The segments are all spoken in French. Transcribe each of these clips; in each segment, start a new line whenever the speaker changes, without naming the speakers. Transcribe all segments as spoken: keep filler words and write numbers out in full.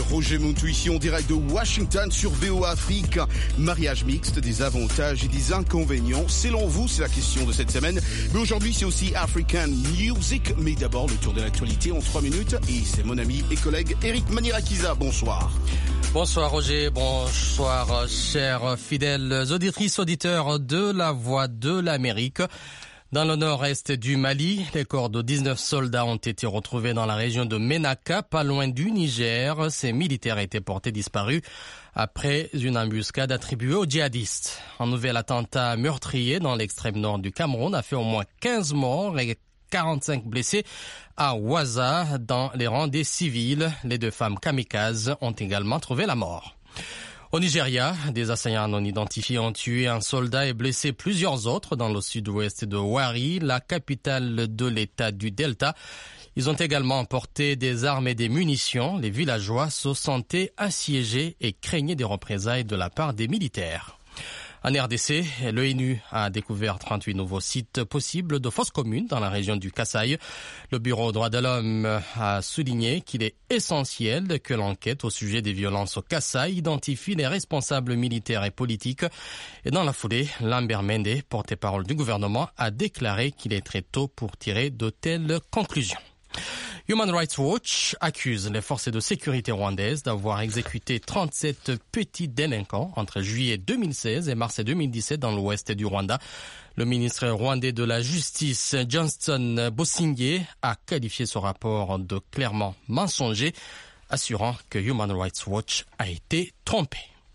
Roger Montou ici en direct de Washington sur V O A Afrique. Mariage mixte, des avantages et des inconvénients. Selon vous, c'est la question de cette semaine. Mais aujourd'hui, c'est aussi African Music. Mais d'abord, le tour de l'actualité en trois minutes. Et c'est mon ami et collègue Eric Manirakiza. Bonsoir.
Bonsoir Roger, bonsoir chers fidèles auditrices, auditeurs de la Voix de l'Amérique. Dans le nord-est du Mali, les corps de dix-neuf soldats ont été retrouvés dans la région de Ménaka, pas loin du Niger. Ces militaires étaient portés disparus après une embuscade attribuée aux djihadistes. Un nouvel attentat meurtrier dans l'extrême nord du Cameroun a fait au moins quinze morts et quarante-cinq blessés à Ouaza dans les rangs des civils. Les deux femmes kamikazes ont également trouvé la mort. Au Nigeria, des assaillants non identifiés ont tué un soldat et blessé plusieurs autres dans le sud-ouest de Warri, la capitale de l'État du Delta. Ils ont également emporté des armes et des munitions. Les villageois se sentaient assiégés et craignaient des représailles de la part des militaires. En R D C, l'ONU a découvert trente-huit nouveaux sites possibles de fosses communes dans la région du Kasaï. Le Bureau droits de l'homme a souligné qu'il est essentiel que l'enquête au sujet des violences au Kasaï identifie les responsables militaires et politiques. Et dans la foulée, Lambert Mende, porte-parole du gouvernement, a déclaré qu'il est très tôt pour tirer de telles conclusions. Human Rights Watch accuse les forces de sécurité rwandaises d'avoir exécuté trente-sept petits délinquants entre juillet deux mille seize et mars deux mille dix-sept dans l'ouest du Rwanda. Le ministre rwandais de la Justice, Johnston Busingye, a qualifié ce rapport de clairement mensonger, assurant que Human Rights Watch a été trompé.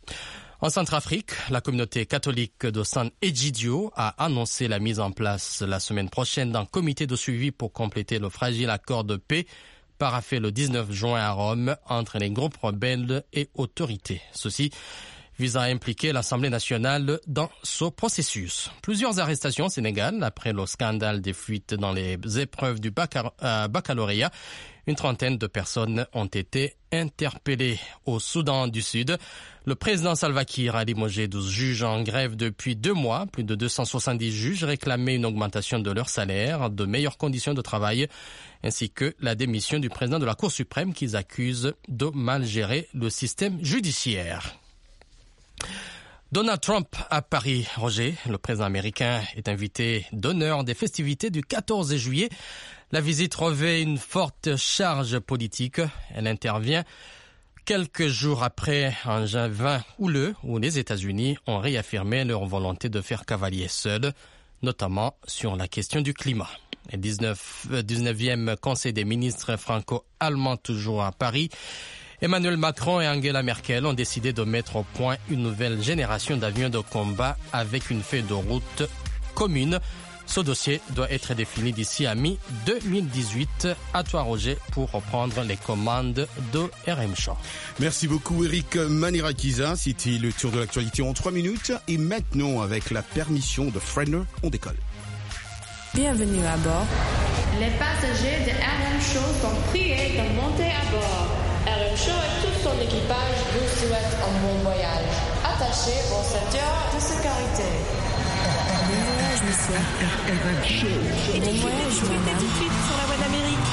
En Centrafrique, la communauté catholique de San Egidio a annoncé la mise en place la semaine prochaine d'un comité de suivi pour compléter le fragile accord de paix paraphé le dix-neuf juin à Rome entre les groupes rebelles et autorités. Ceci vise à impliquer l'Assemblée nationale dans ce processus. Plusieurs arrestations au Sénégal après le scandale des fuites dans les épreuves du baccalauréat. Une trentaine de personnes ont été interpellées au Soudan du Sud. Le président Salva Kiir a limogé douze juges en grève depuis deux mois. Plus de deux cent soixante-dix juges réclamaient une augmentation de leur salaire, de meilleures conditions de travail, ainsi que la démission du président de la Cour suprême qu'ils accusent de mal gérer le système judiciaire. Donald Trump à Paris. Roger, le président américain, est invité d'honneur des festivités du quatorze juillet. La visite revêt une forte charge politique. Elle intervient quelques jours après un G vingt houleux où les États-Unis ont réaffirmé leur volonté de faire cavalier seul, notamment sur la question du climat. Le dix-neuvième Conseil des ministres franco-allemands toujours à Paris. Emmanuel Macron et Angela Merkel ont décidé de mettre au point une nouvelle génération d'avions de combat avec une feuille de route commune. Ce dossier doit être défini d'ici à mi deux mille dix-huit. À toi Roger pour reprendre les commandes de R M Show.
Merci beaucoup Eric Manirakiza. C'était le tour de l'actualité en trois minutes. Et maintenant, avec la permission de Fredner, on décolle.
Bienvenue à bord.
Les passagers de R M Show sont priés de monter à bord. R M Show et tout son équipage vous souhaitent un bon voyage. Attachez vos ceintures de sécurité.
Bon voyage, monsieur.
R M Show.
Bon voyage, madame.
Tout de suite sur la Voix d'Amérique.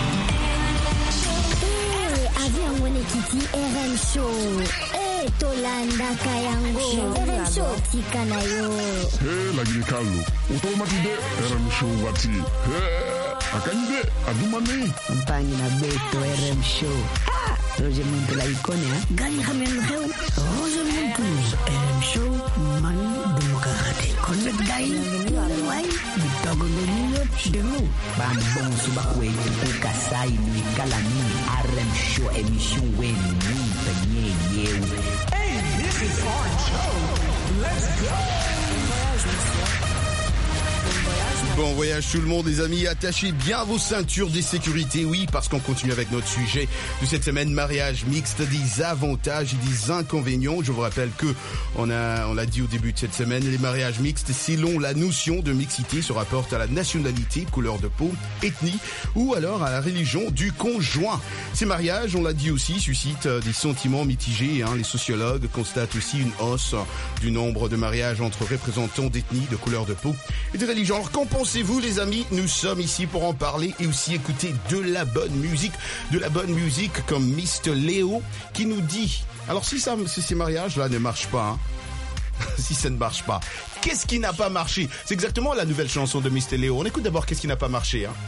Eh, avion Monekiti R M Show. Eh, Tolanda Kayango. R M Show Tikanayo.
Eh, la Guinée-Calou. Automatique R M Show Wati. Eh. Akanyide adumane
Mpani na beto R M Show. Ah, Roger Montou la icône hein.
Gani Hamel Reu.
Roger Montou R M Show man demokrate. Connect guy. Why? Bitogo nyo demo. Bam bon suba kwe ku kasai ni kalani R M Show émission we ni penye yew.
Hey, this is our show. Let's go.
Bon voyage, monsieur.
Bon voyage tout le monde les amis, attachez bien vos ceintures de sécurité, oui, parce qu'on continue avec notre sujet de cette semaine, mariage mixte, des avantages et des inconvénients. Je vous rappelle que on a, on l'a dit au début de cette semaine, les mariages mixtes, selon la notion de mixité, se rapportent à la nationalité, couleur de peau, ethnie ou alors à la religion du conjoint. Ces mariages, on l'a dit aussi, suscitent des sentiments mitigés, hein. Les sociologues constatent aussi une hausse du nombre de mariages entre représentants d'ethnie, de couleur de peau et de religion. Alors qu'en pensez c'est vous les amis, nous sommes ici pour en parler et aussi écouter de la bonne musique, de la bonne musique comme mister Léo qui nous dit, alors si, ça, si ces mariages-là ne marchent pas, hein, si ça ne marche pas, qu'est-ce qui n'a pas marché? C'est exactement la nouvelle chanson de mister Léo. On écoute d'abord qu'est-ce qui n'a pas marché. Hein.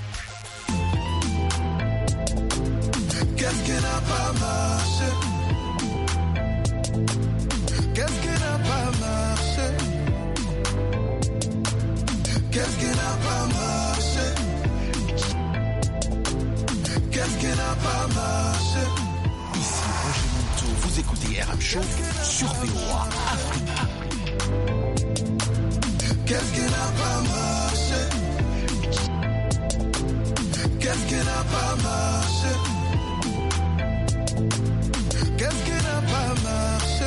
Qu'est-ce qui n'a pas marché? Qu'est-ce qui n'a pas marché? Qu'est-ce qui n'a pas marché? Qu'est-ce qui n'a pas marché?
Ici Roger Monteau, vous écoutez R M Show sur V O A Afrique.
Qu'est-ce qui n'a pas marché? Qu'est-ce qui n'a pas marché? Qu'est-ce qui n'a pas marché?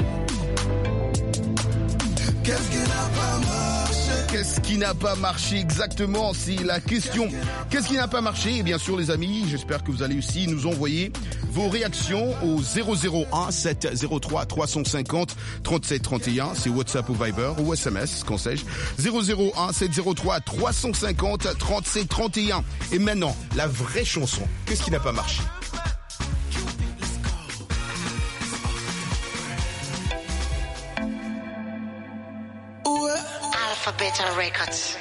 Qu'est-ce qui n'a pas marché?
Qu'est-ce qui n'a pas marché exactement? C'est la question. Qu'est-ce qui n'a pas marché? Et bien sûr les amis, j'espère que vous allez aussi nous envoyer vos réactions au zéro zéro un sept zéro trois trois cent cinquante trente-sept trente et un. C'est WhatsApp ou Viber ou S M S, qu'en sais-je. zéro zéro un sept zéro trois trois cent cinquante trente-sept trente et un. Et maintenant, la vraie chanson. Qu'est-ce qui n'a pas marché?
Alphabet Records.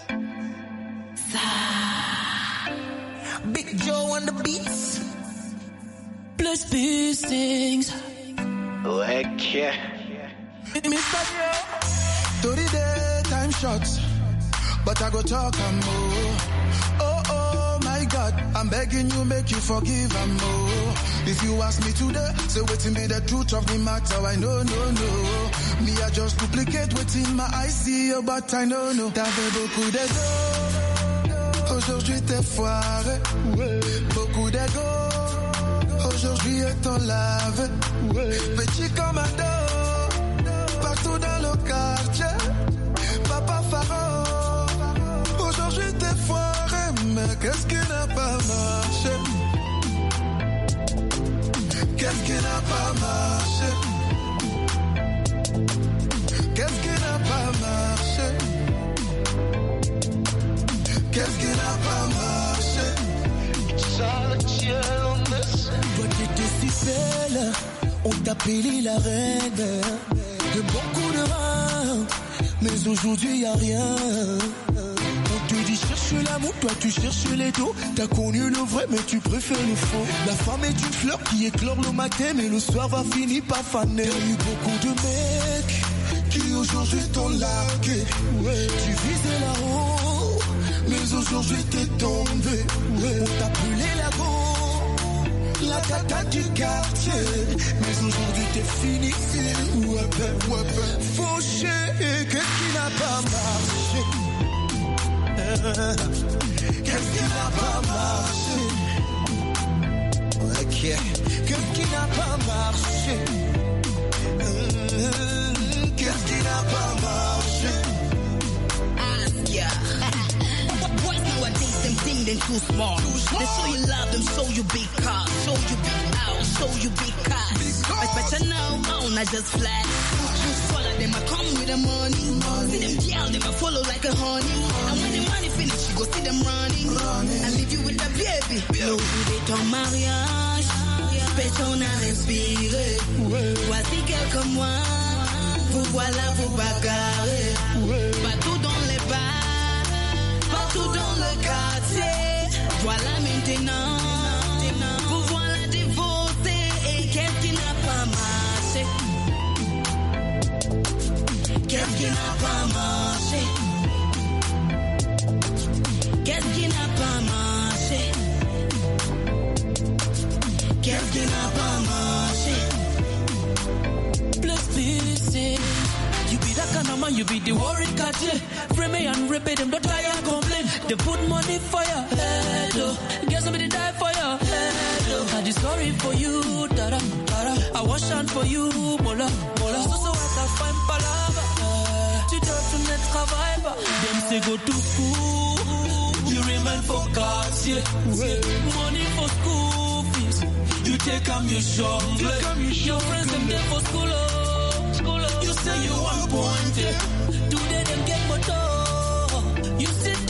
Big Joe on the beats. Plus piercings.
Okay.
Mister Joe. To the daytime shots, but I go talk and more. Oh, oh, my God, I'm begging you, make you forgive and more. If you ask me today, say waiting be the truth of the matter, I know, no, no. Me, I just duplicate within my eyes, see you, but I know, no. T'avais beaucoup d'ego, aujourd'hui t'es foiré. Beaucoup d'ego, aujourd'hui est ton lave. Petit commando, partout dans le quartier. Papa Pharaon, aujourd'hui t'es foiré, mais qu'est-ce qui n'a pas marché? Qu'est-ce qui n'a pas marché? Qu'est-ce qui n'a pas marché? Qu'est-ce qui n'a pas marché?
Toi t'étais si belle, on t'appelait la reine. De beaucoup de reins, mais aujourd'hui y'a rien. On te dit cherche l'amour, toi tu cherches les dos. T'as connu le vrai mais tu préfères le faux. La femme est une fleur qui éclore le matin mais le soir va finir par faner. T'as eu beaucoup de mecs qui aujourd'hui t'ont largué. Tu visais là-haut mais aujourd'hui t'es tombé. On t'appelait la go, la tata du quartier, mais aujourd'hui t'es fini. Ouais ben, ouais ben, fauché. Qu'est-ce qui n'a pas marché? Qu'est-ce qui n'a pas marché? Ok. Qu'est-ce qui n'a pas marché? Qu'est-ce qui n'a pas marché?
Ask boys nowadays, them think they too smart. They show you love, them show you big cars, show you big house, show you big cars. I better now, oh, not just flat. You follow them, I come with the money. See them girl, them I follow like a honey. And when the money finish, you go see them running. And leave you with the baby. No, they ton mariage, personne à respirer. Voici quelques mois, vous voilà, vous bagarrez. Partout dans les bars, partout dans le quartier. Voilà maintenant, vous voilà divorcé. Et qu'est-ce qui n'a pas marché? Qu'est-ce qui n'a pas marché? Qu'est-ce qui n'a pas marché? Qu'est-ce qui n'a pas marché?
Plus piercing. You be that kind of man, you be the worried cat, yeah. Frame me and rip it, them don't try and complain. They put money for your head, oh. Get somebody die for your head, oh. I did sorry for you, tada, tada. I wash hand for you, mola, mola. So so what I find palava. Tu dois tout net travail, bah. Them say go to school. You remain for cars, yeah. Money for school fees. You take them, you show. Your friends, them there for school, oh. You say you want point, yeah. Today them get motor. You sit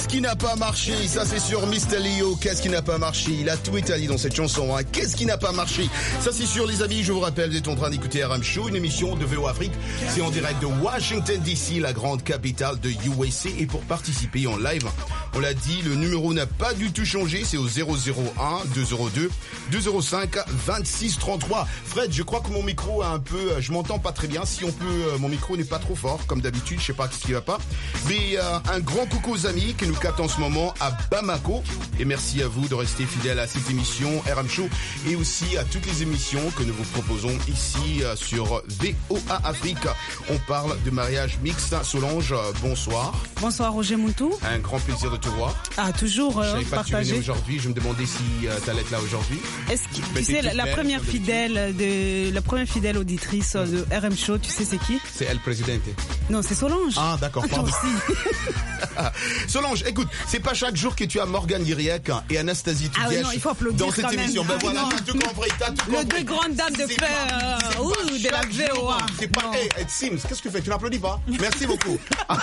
qui n'a pas marché? Ça c'est sur mister Leo. Qu'est-ce qui n'a pas marché? Il a tout étalé dans cette chanson. Hein. Qu'est-ce qui n'a pas marché? Ça c'est sûr les amis. Je vous rappelle, vous êtes en train d'écouter R M Show, une émission de V O Afrique. C'est en direct de Washington D C, la grande capitale de U S A. Et pour participer en live, on l'a dit, le numéro n'a pas du tout changé. C'est au zéro zéro un deux zéro deux deux zéro cinq vingt-six trente-trois. Fred, je crois que mon micro a un peu, je m'entends pas très bien. Si on peut, mon micro n'est pas trop fort comme d'habitude. Je sais pas ce qui va pas. Mais euh, un grand coucou aux amis qui nous captent en ce moment à Bamako. Et merci à vous de rester fidèles à cette émission R M Show et aussi à toutes les émissions que nous vous proposons ici euh, sur V O A Afrique. On parle de mariage mixte. Solange, euh, bonsoir.
Bonsoir Roger Muntu.
Un grand plaisir de te voir.
Ah, toujours euh,
je savais pas
partagé.
Que tu venais aujourd'hui. Je me demandais si euh, tu allais être là aujourd'hui.
Est-ce que ben, tu sais la, la première fidèle de la première fidèle auditrice mmh. de R M Show, tu sais c'est qui?
C'est El Presidente.
Non, c'est Solange.
Ah, d'accord, pardon. Solange, écoute, c'est pas chaque jour que tu as Morgane Guiriac et Anastasie Tudièche.
Ah oui, non, il faut applaudir
dans cette
quand
émission.
Même.
Ben voilà, t'as tout compris, t'as tout compris.
Le deux grandes dames de fer euh, ouh, de la V O A.
C'est pas, hey, hey, Sims, qu'est-ce que tu fais? Tu n'applaudis pas? Merci beaucoup.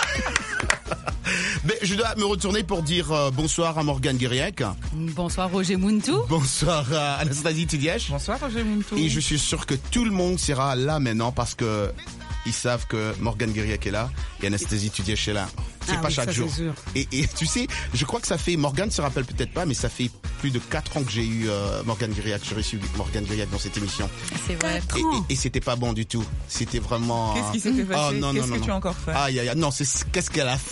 Mais je dois me retourner pour dire euh, bonsoir à Morgane Guiriac.
Bonsoir Roger Muntu.
Bonsoir à Anastasie Tudièche.
Bonsoir Roger Muntu.
Et je suis sûr que tout le monde sera là maintenant parce que ils savent que Morgane Guiriac est là et Anastasie Tudièche est là. C'est
ah
pas
oui,
chaque
ça,
jour. Et, et tu sais, je crois que ça fait, Morgane se rappelle peut-être pas, mais ça fait plus de quatre ans que j'ai eu euh, Morgane Guiriac. J'ai reçu Morgane Guiriac dans cette émission.
C'est vrai.
Et, et, et c'était pas bon du tout. C'était vraiment.
Qu'est-ce qui s'était passé?
Oh, non,
Qu'est-ce
non,
que
non,
tu as encore fait?
Aïe, aïe, aïe. Non, c'est qu'est-ce qu'elle a fait?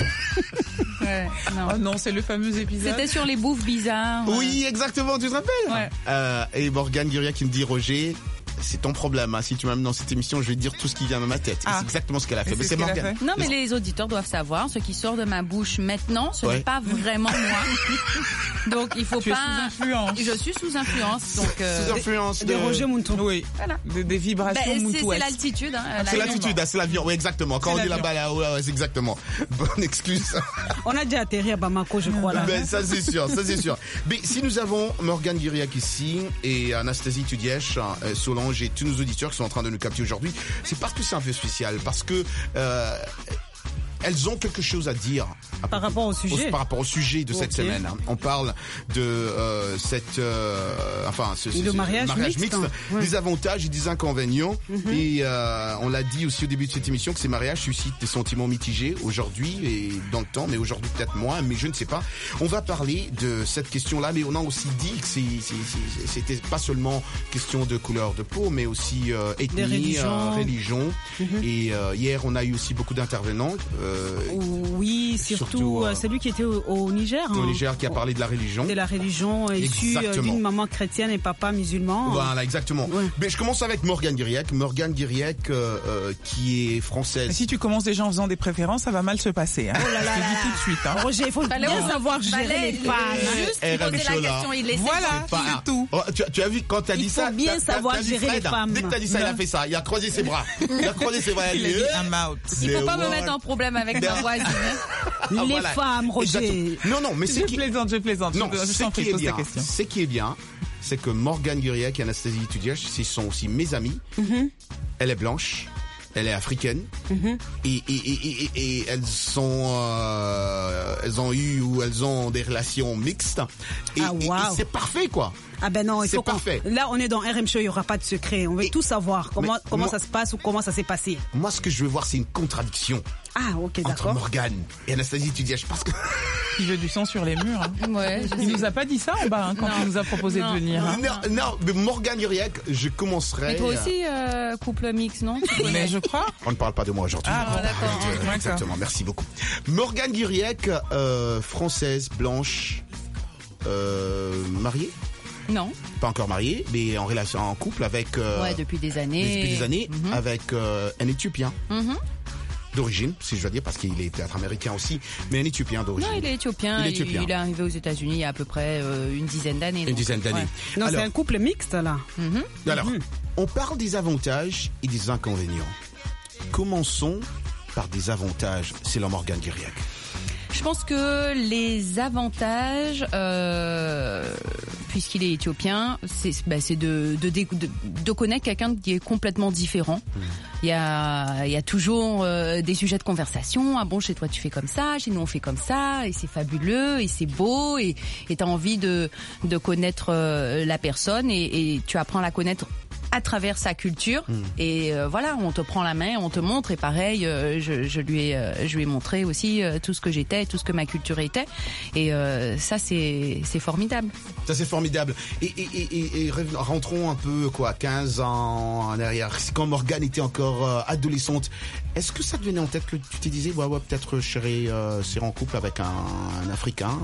Ouais, non.
Oh non, c'est le fameux épisode.
C'était sur les bouffes bizarres.
Ouais. Oui, exactement, tu te rappelles?
Ouais.
Euh, et Morgane Guiriac qui me dit, Roger, c'est ton problème. Hein. Si tu m'amènes dans cette émission, je vais te dire tout ce qui vient dans ma tête. Ah. Et c'est exactement ce qu'elle a fait. Mais c'est Morgane.
Non, mais les auditeurs doivent savoir, ce qui sort de ma bouche maintenant, ce
ouais.
n'est pas vraiment moi. Donc il faut
tu
pas.
Es sous influence.
Je suis sous influence. Donc euh...
sous influence de,
de Roger Muntu.
Oui. Voilà. Des, des vibrations
ben,
Muntu.
C'est l'altitude. Hein,
c'est l'altitude, hein, c'est l'avion. Oui, exactement. Quand on dit là-bas, là, ouais, ouais, c'est exactement. Bonne excuse.
On a déjà atterri à Bamako, je crois là.
Ben, ça c'est sûr, ça c'est sûr. Mais si nous avons Morgane Guiriac ici et Anastasie Tudièche, euh, Solange et tous nos auditeurs qui sont en train de nous capter aujourd'hui, c'est parce que c'est un peu spécial, parce que euh, elles ont quelque chose à dire
par rapport au sujet.
Au, par rapport au sujet de
okay.
cette semaine. Hein. On parle de euh, cette, euh, enfin, ce, ce,
le mariage,
ce mariage mixte,
mixte hein.
des avantages et des inconvénients. Mm-hmm. Et euh, on l'a dit aussi au début de cette émission que ces mariages suscitent des sentiments mitigés aujourd'hui et dans le temps, mais aujourd'hui peut-être moins, mais je ne sais pas. On va parler de cette question-là, mais on a aussi dit que c'est, c'est, c'est, c'était pas seulement question de couleur de peau, mais aussi euh, ethnie, euh, religion. Mm-hmm. Et euh, hier, on a eu aussi beaucoup d'intervenants. Euh,
oui, surtout, surtout euh, celui qui était au, au Niger.
Au
hein,
Niger, qui a parlé de la religion.
De la religion issue d'une maman chrétienne et papa musulman.
Voilà, exactement. Ouais. Mais je commence avec Morgane Guiriac. Morgane Guiriac, euh, euh, qui est française.
Et si tu commences déjà en faisant des préférences, ça va mal se passer. Hein.
Oh là là,
je te dis tout de suite. Hein.
Roger, il faut bien oh. savoir gérer Fallait, les femmes.
Juste poser la question, il laisse.
Voilà,
c'est,
c'est tout.
Oh, tu, tu as vu quand t'as
il
dit ça.
Il faut bien
t'as,
savoir
t'as
gérer
Fred,
les femmes.
Dès que t'as dit ça, non. Il a fait ça. Il a croisé ses bras. Il a croisé ses bras.
Il a dit I'm out.
Il faut pas me mettre en problème avec ma voisine.
Les ah, voilà. femmes, Roger.
Exactement. Non, non, mais c'est
je
qui...
plaisante, je plaisante.
Non,
je, je
ce, qui est bien, ce qui est bien, c'est que Morgane Guiriac et Anastasie Tudièche, ce sont aussi mes amies. Mm-hmm. Elle est blanche, elle est africaine, mm-hmm. et, et, et, et, et elles sont, euh, elles ont eu ou elles ont des relations mixtes. Et,
ah, wow.
et, et c'est parfait, quoi.
Ah ben non, il
c'est
faut
parfait.
Là, on est dans R M Show, il n'y aura pas de secret. On veut et, tout savoir. Comment, comment
moi,
ça se passe ou comment ça s'est passé.
Moi, ce que je veux voir, c'est une contradiction.
Ah, ok,
entre
d'accord.
Morgane et Anastasie Tudièche, parce que...
Il veut du sang sur les murs. Hein.
Ouais,
il sais. nous a pas dit ça en bas hein, quand non. il nous a proposé
non.
de venir. Hein.
Non, non, mais Morgane Guiriac, je commencerai...
Et toi aussi, euh, couple mix, non?
Mais je crois.
On ne parle pas de moi aujourd'hui.
Ah,
ah d'accord.
De, exactement, merci beaucoup. Morgane Guiriac, euh, française, blanche, euh, mariée?
Non.
Pas encore mariée, mais en relation, en couple avec... Euh,
ouais, depuis des années.
Depuis des années, mm-hmm. avec euh, un Éthiopien.
Mm-hmm.
D'origine, si je dois dire, parce qu'il est peut-être américain aussi, mais un Éthiopien d'origine.
Non, il est éthiopien. Il est, éthiopien. Il, il est arrivé aux États-Unis il y a à peu près euh, une dizaine d'années.
Une
donc.
dizaine d'années.
Ouais. Non, alors, c'est un couple mixte, là.
Mm-hmm.
Alors, mm-hmm. on parle des avantages et des inconvénients. Commençons par des avantages, c'est la Morgane Guiriac.
je pense que les avantages, euh, puisqu'il est éthiopien, c'est, bah, c'est de, de, de, de connaître quelqu'un qui est complètement différent. Mmh. Il y a, il y a toujours euh, des sujets de conversation. Ah bon, chez toi tu fais comme ça, chez nous on fait comme ça, et c'est fabuleux, et c'est beau, et et t'as envie de de connaître euh, la personne, et, et tu apprends à la connaître à travers sa culture. Mmh. Et euh, voilà, on te prend la main, on te montre, et pareil, euh, je, je lui ai, euh, je lui ai montré aussi euh, tout ce que j'étais, tout ce que ma culture était, et euh, ça c'est, c'est formidable.
Ça c'est formidable. Et, et, et, et rentrons un peu quoi, quinze ans en arrière. Quand Morgane était encore euh, adolescente, est-ce que ça te venait en tête que tu te disais, ouais, ouais, peut-être je serais, euh, serais en couple avec un, un Africain,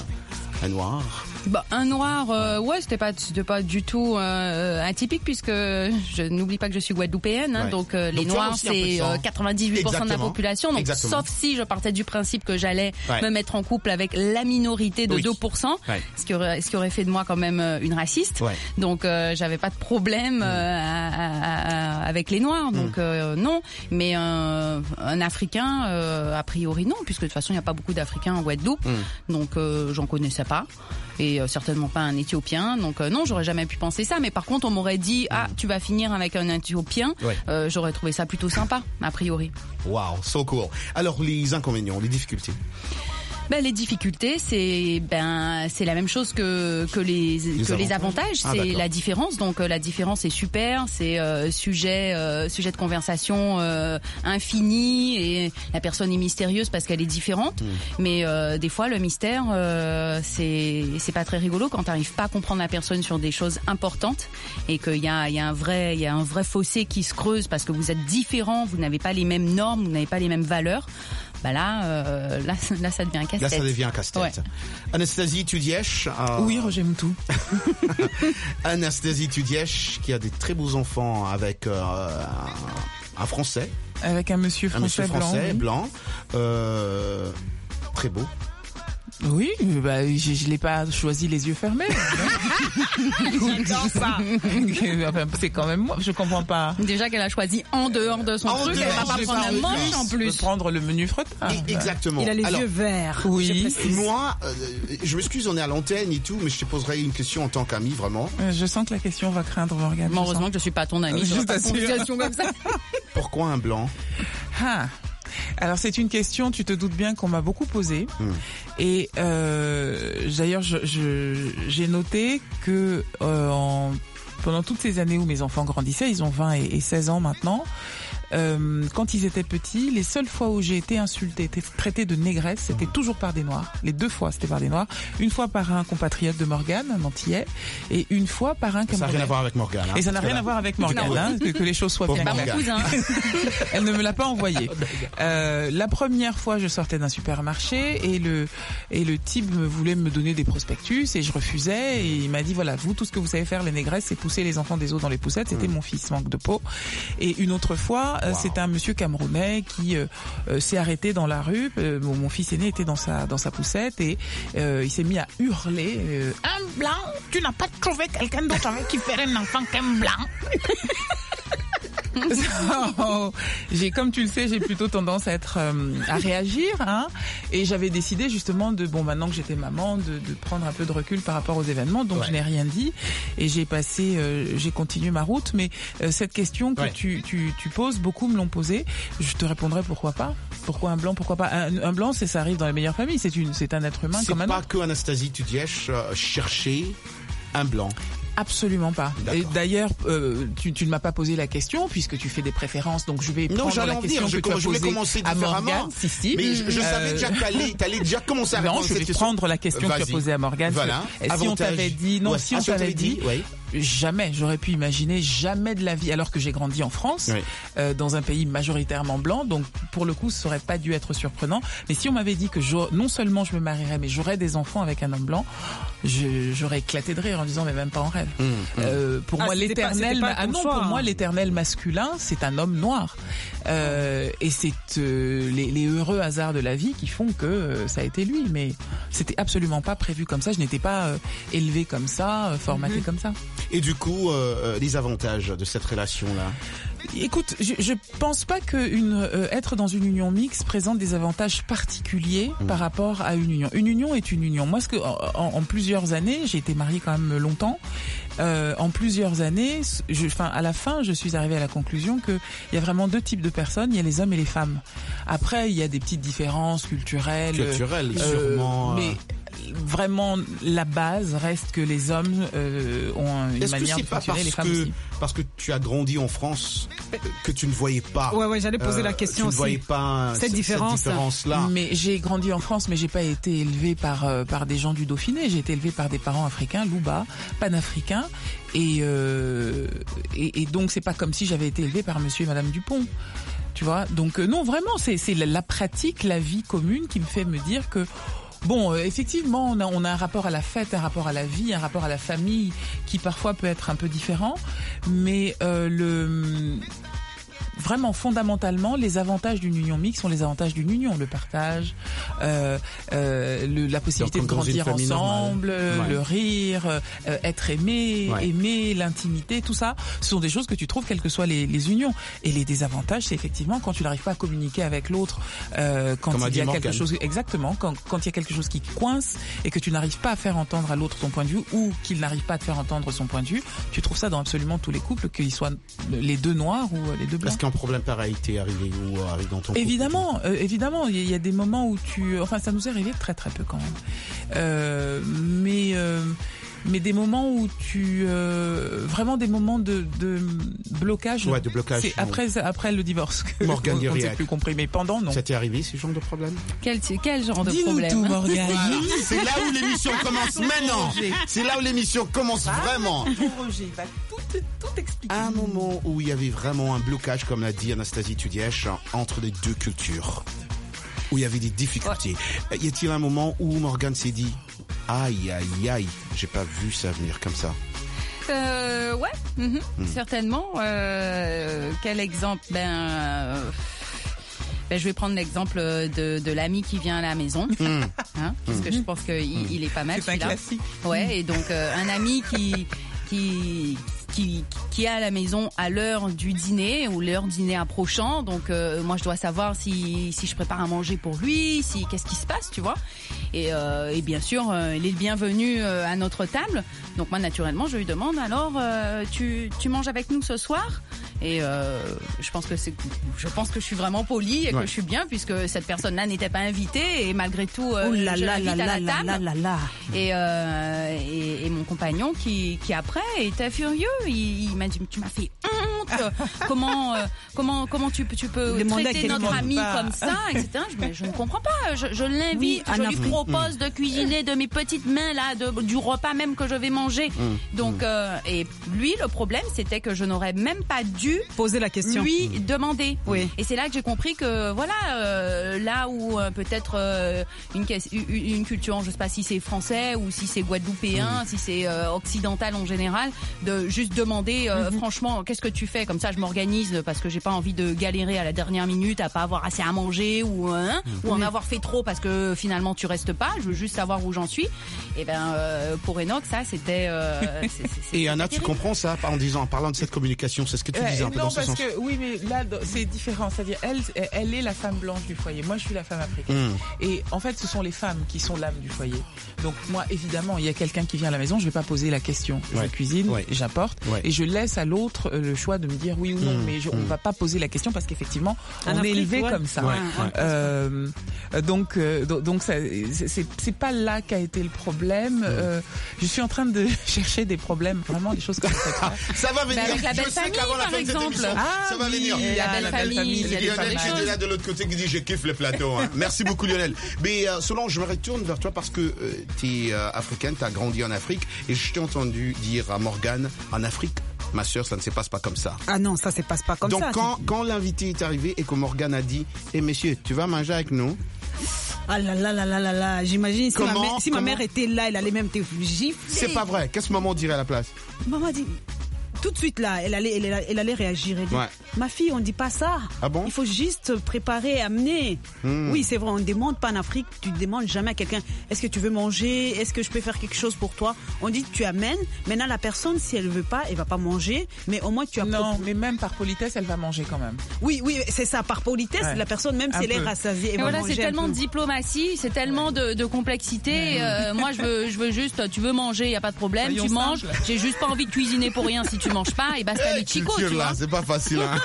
un Noir?
Bah, un noir, euh, ouais, c'était pas, c'était pas du tout euh, atypique, puisque je n'oublie pas que je suis guadeloupéenne, hein, ouais. donc euh, les donc, noirs c'est euh, quatre-vingt-dix-huit pour cent de la population, donc Exactement. Sauf si je partais du principe que j'allais ouais. me mettre en couple avec la minorité de oui. deux pour cent, ouais. ce qui aurait, ce qui aurait fait de moi quand même une raciste. Ouais. Donc euh, j'avais pas de problème euh, à, à, à, avec les noirs, donc mm. euh, non, mais euh, un Africain, euh, a priori non, puisque de toute façon il n'y a pas beaucoup d'Africains en Guadeloupe, mm. donc euh, j'en connaissais pas. Et euh, certainement pas un Éthiopien, donc euh, non, j'aurais jamais pu penser ça. Mais par contre, on m'aurait dit ah, tu vas finir avec un Éthiopien, ouais. euh, j'aurais trouvé ça plutôt sympa, a priori.
Wow, so cool. Alors les inconvénients, les difficultés.
Ben, les difficultés, c'est ben c'est la même chose que que les, les que avantages. les avantages, ah, c'est d'accord. la différence. Donc euh, la différence est super, c'est euh, sujet euh, sujet de conversation euh, infini, et la personne est mystérieuse parce qu'elle est différente. Mmh. Mais euh, des fois le mystère euh, c'est c'est pas très rigolo quand t'arrives pas à comprendre la personne sur des choses importantes, et qu'il y a il y a un vrai il y a un vrai fossé qui se creuse parce que vous êtes différents, vous n'avez pas les mêmes normes, vous n'avez pas les mêmes valeurs. Bah là, euh, là, là, ça devient un casse-tête.
Là, ça devient un casse-tête. Ouais. Anastasie Tudièche. Euh...
Oui, j'aime tout.
Anastasie Tudièche, qui a des très beaux enfants avec euh, un, un Français.
Avec un monsieur français,
un monsieur français blanc. blanc. Euh, très beau.
Oui, bah, je, je l'ai pas choisi les yeux fermés.
J'adore ça.
Enfin, c'est quand même moi, je comprends pas.
Déjà qu'elle a choisi en dehors de son en truc, dehors, elle va pas prendre la manche en plus.
Je peux prendre le menu fretin.
Exactement.
Il a les
Alors,
yeux verts.
Oui. Moi, euh, je m'excuse, on est à l'antenne et tout, mais je te poserai une question en tant qu'ami, vraiment.
Je sens que la question va craindre Morgane.
Bon, heureusement que je suis pas ton ami, je pas une question comme ça.
Pourquoi un blanc?
Ah. Alors c'est une question, tu te doutes bien qu'on m'a beaucoup posée. Mmh. Et euh, d'ailleurs, je, je, j'ai noté que euh, en, pendant toutes ces années où mes enfants grandissaient, ils ont vingt et seize ans maintenant, Euh, quand ils étaient petits, les seules fois où j'ai été insultée, été traitée de négresse, c'était toujours par des Noirs. Les deux fois, c'était par des Noirs. Une fois par un compatriote de Morgane, un Antillais, et une fois par un Camerounais.
Ça n'a rien à voir avec Morgane. Hein,
et ça n'a rien à voir avec Morgane, hein, que, que les choses soient bien claires. Elle ne me l'a pas envoyé. Euh, la première fois, je sortais d'un supermarché et le et le type me voulait me donner des prospectus et je refusais. Et il m'a dit voilà, vous tout ce que vous savez faire les négresses, c'est pousser les enfants des autres dans les poussettes. C'était mmh. mon fils, manque de peau. Et une autre fois, wow. c'est un monsieur camerounais qui euh, euh, s'est arrêté dans la rue. Euh, mon, mon fils aîné était dans sa dans sa poussette et euh, il s'est mis à hurler euh, un blanc, tu n'as pas trouvé quelqu'un d'autre avec qui faire un enfant qu'un blanc. Oh, j'ai, comme tu le sais, j'ai plutôt tendance à être euh, à réagir, hein, et j'avais décidé justement de bon maintenant que j'étais maman de, de prendre un peu de recul par rapport aux événements, donc ouais. je n'ai rien dit et j'ai passé, euh, j'ai continué ma route. Mais euh, cette question que ouais. tu, tu tu poses, beaucoup me l'ont posée. Je te répondrai pourquoi pas. Pourquoi un blanc, pourquoi pas un, un blanc, c'est ça arrive dans les meilleures familles. C'est une c'est un être humain
c'est
comme un autre.
C'est pas que Anastasie Tudièche euh, chercher un blanc.
Absolument pas. Et d'ailleurs, euh, tu, tu ne m'as pas posé la question puisque tu fais des préférences, donc je vais
non,
prendre la question
dire,
que
je,
tu as posée
commencer
à Morgane. Si, si.
Mais je, je
euh,
savais déjà que t'allais, t'allais déjà commencer à répondre
non, je vais
cette
prendre la question Vas-y. que tu as posée à Morgane.
Voilà.
Si on t'avait dit, non,
ouais.
si on
ah,
t'avait dit,
dit ouais.
jamais, j'aurais pu imaginer, jamais de la vie, alors que j'ai grandi en France, oui. euh, dans un pays majoritairement blanc, donc pour le coup, ça aurait pas dû être surprenant. Mais si on m'avait dit que non seulement je me marierais, mais j'aurais des enfants avec un homme blanc, je, j'aurais éclaté de rire en disant mais même pas en rêve. Mmh, mmh. Euh, pour ah, moi, l'éternel, pas, pas ah non, choix, pour hein. moi, l'éternel masculin, c'est un homme noir, euh, et c'est euh, les, les heureux hasards de la vie qui font que euh, ça a été lui. Mais c'était absolument pas prévu comme ça. Je n'étais pas euh, élevée comme ça, euh, formatée mmh. comme ça.
Et du coup, euh, les avantages de cette relation-là?
Écoute, je, je pense pas que une, euh, être dans une union mixte présente des avantages particuliers mmh. par rapport à une union. Une union est une union. Moi, ce que en, en plusieurs années, j'ai été mariée quand même longtemps. Euh, en plusieurs années, je, enfin, à la fin, je suis arrivée à la conclusion que il y a vraiment deux types de personnes. Il y a les hommes et les femmes. Après, il y a des petites différences culturelles.
Culturelles,
euh,
sûrement.
Mais vraiment, la base reste que les hommes euh, ont une
Est-ce
manière
que
de
c'est
fonctionner,
pas
les
parce
femmes
que,
aussi.
parce que tu as grandi en France que tu ne voyais pas.
Ouais, ouais, j'allais poser
euh,
la question
tu
aussi.
ne voyais pas
cette,
cette
différence.
Cette différence-là.
Mais j'ai grandi en France, mais j'ai pas été élevée par euh, par des gens du Dauphiné. J'ai été élevée par des parents africains, Louba, panafricains, et, euh, et et donc c'est pas comme si j'avais été élevée par Monsieur et Madame Dupont. Tu vois. Donc euh, non, vraiment, c'est c'est la, la pratique, la vie commune qui me fait me dire que. Bon, euh, effectivement, on a, on a un rapport à la fête, un rapport à la vie, un rapport à la famille qui parfois peut être un peu différent, mais euh, le vraiment fondamentalement, les avantages d'une union mixte sont les avantages d'une union, le partage, euh, euh, le, la possibilité
Donc,
de grandir ensemble,
ouais.
le rire, euh, être aimé,
ouais.
aimer, l'intimité, tout ça, ce sont des choses que tu trouves quelles que soient les, les unions. Et les désavantages, c'est effectivement quand tu n'arrives pas à communiquer avec l'autre, euh, quand
Comme
il y a
Morgan.
quelque chose, exactement, quand, quand il y a quelque chose qui coince et que tu n'arrives pas à faire entendre à l'autre ton point de vue ou qu'il n'arrive pas à te faire entendre son point de vue, tu trouves ça dans absolument tous les couples, qu'ils soient les deux noirs ou les deux blancs.
Est-ce qu'un problème pareil t'est arrivé ou arrive dans ton
Évidemment, euh, évidemment, il y, y a des moments où tu, enfin, ça nous est arrivé très très peu quand même, euh, mais euh, mais des moments où tu, euh, vraiment des moments de, de blocage.
Ouais, de blocage.
C'est après bon. après le divorce que
Morgane
on ne s'est plus compris, mais pendant non.
Ça t'est arrivé ce genre de problème?
Quel quel genre de
Dis-nous
problème?
tout, Morgane.
C'est là où l'émission commence maintenant. C'est là où l'émission commence vraiment.
Roger va tout tout expliquer.
À un moment où il y avait vraiment un blocage, comme l'a dit Anastasie Tudièche, entre les deux cultures, où il y avait des difficultés. Ouais. Y a-t-il un moment où Morgane s'est dit aïe aïe aïe, j'ai pas vu ça venir comme ça?
Euh, ouais, mm-hmm, mm. certainement. Euh, quel exemple? Ben, euh, ben, je vais prendre l'exemple de, de l'ami qui vient à la maison, mm. hein, parce mm. que je pense qu'il mm. il est pas mal.
C'est un classique.
Ouais, mm. et donc euh, un ami qui qui Qui, qui est à la maison à l'heure du dîner ou l'heure dîner approchant. Donc euh, moi je dois savoir si si je prépare à manger pour lui, si qu'est-ce qui se passe, tu vois. Et, euh, et bien sûr euh, il est le bienvenu euh, à notre table. Donc moi naturellement je lui demande alors euh, tu tu manges avec nous ce soir? Et euh, je pense que c'est je pense que je suis vraiment polie et que ouais. je suis bien puisque cette personne-là n'était pas invitée et malgré tout euh,
oh là
je
là
l'invite
là
à la
là
table.
là là là.
Et, euh, et et mon compagnon qui qui après était furieux. Il, il m'a dit tu m'as fait honte. comment euh, comment comment tu peux tu peux traiter notre ami pas. Comme ça, et cetera. Je, mais je ne comprends pas. Je, je l'invite, oui, je lui propose mmh. de cuisiner de mes petites mains là, de, du repas même que je vais manger. Mmh. Donc mmh. Euh, et lui le problème c'était que je n'aurais même pas dû
poser la question,
lui mmh. demander.
Oui.
Et c'est là que j'ai compris que voilà euh, là où euh, peut-être euh, une, une une culture, je sais pas si c'est français ou si c'est guadeloupéen, mmh. si c'est euh, occidental en général, de juste demander euh, mmh. franchement qu'est-ce que tu fais, comme ça je m'organise parce que j'ai pas envie de galérer à la dernière minute à pas avoir assez à manger ou hein, mmh. ou en avoir fait trop parce que finalement tu restes pas, je veux juste savoir où j'en suis. Et ben euh, pour Enoch ça c'était euh, c'est, c'est,
et Anna tu comprends ça en disant en parlant de cette communication, c'est ce que tu
euh,
disais un peu
non,
dans ce
parce
sens.
Que, oui mais là c'est différent, c'est-à-dire elle elle est la femme blanche du foyer, moi je suis la femme africaine mmh. et en fait ce sont les femmes qui sont l'âme du foyer. Donc moi évidemment il y a quelqu'un qui vient à la maison, je vais pas poser la question, ouais. je cuisine, ouais. j'apporte ouais. et je laisse à l'autre le choix de me dire oui ou non, mmh. mais je, on mmh. va pas poser la question parce qu'effectivement on est élevé ouais. comme ça. Ouais. Ouais. Euh, donc euh, donc ça c'est c'est pas là qu'a été le problème. Mmh. Euh, je suis en train de chercher des problèmes, vraiment des choses comme ça.
Ça va venir.
Avec la belle
je
famille,
sais qu'avant la fin de cette émission,
ah,
ça va
oui,
venir.
La belle, la belle famille. famille.
Il y a Lionel qui est là de l'autre côté qui dit je kiffe le plateau. Hein. Merci beaucoup Lionel. Mais euh, Solange, je me retourne vers toi parce que euh, tu es euh, africaine, tu as grandi en Afrique et je t'ai entendu dire à Morgane en Afrique. Ma sœur, ça ne se passe pas comme ça.
Ah non, ça ne se passe pas comme
Donc,
ça.
Donc quand, quand l'invité est arrivé et que Morgane a dit « Eh messieurs, tu vas manger avec nous ?»
Ah là là là là là là, j'imagine si,
comment,
ma, mère, si ma mère était là, elle allait même te gifler.
C'est pas vrai. Qu'est-ce que maman dirait à la place?
Maman dit... tout de suite là, elle allait, elle, allait, elle allait réagir. Elle dit, ouais. ma fille, on dit pas ça.
Ah bon?
Il faut juste préparer, amener. Mmh. Oui, c'est vrai, on ne demande pas en Afrique, tu ne demandes jamais à quelqu'un, est-ce que tu veux manger? Est-ce que je peux faire quelque chose pour toi? On dit, tu amènes. Maintenant, la personne, si elle veut pas, elle va pas manger, mais au moins tu as...
Non, mais même par politesse, elle va manger quand même.
Oui, oui, c'est ça, par politesse, ouais. la personne, même un si peu. Elle est rassasiée, elle va
voilà,
manger.
C'est tellement de diplomatie, c'est tellement de, de complexité. Euh, moi, je veux, je veux juste, tu veux manger, y a pas de problème, Soyons tu manges. Simple. J'ai juste pas envie de cuisiner pour rien si tu manges pas, et basta les chico, tu vois.
C'est pas facile, hein.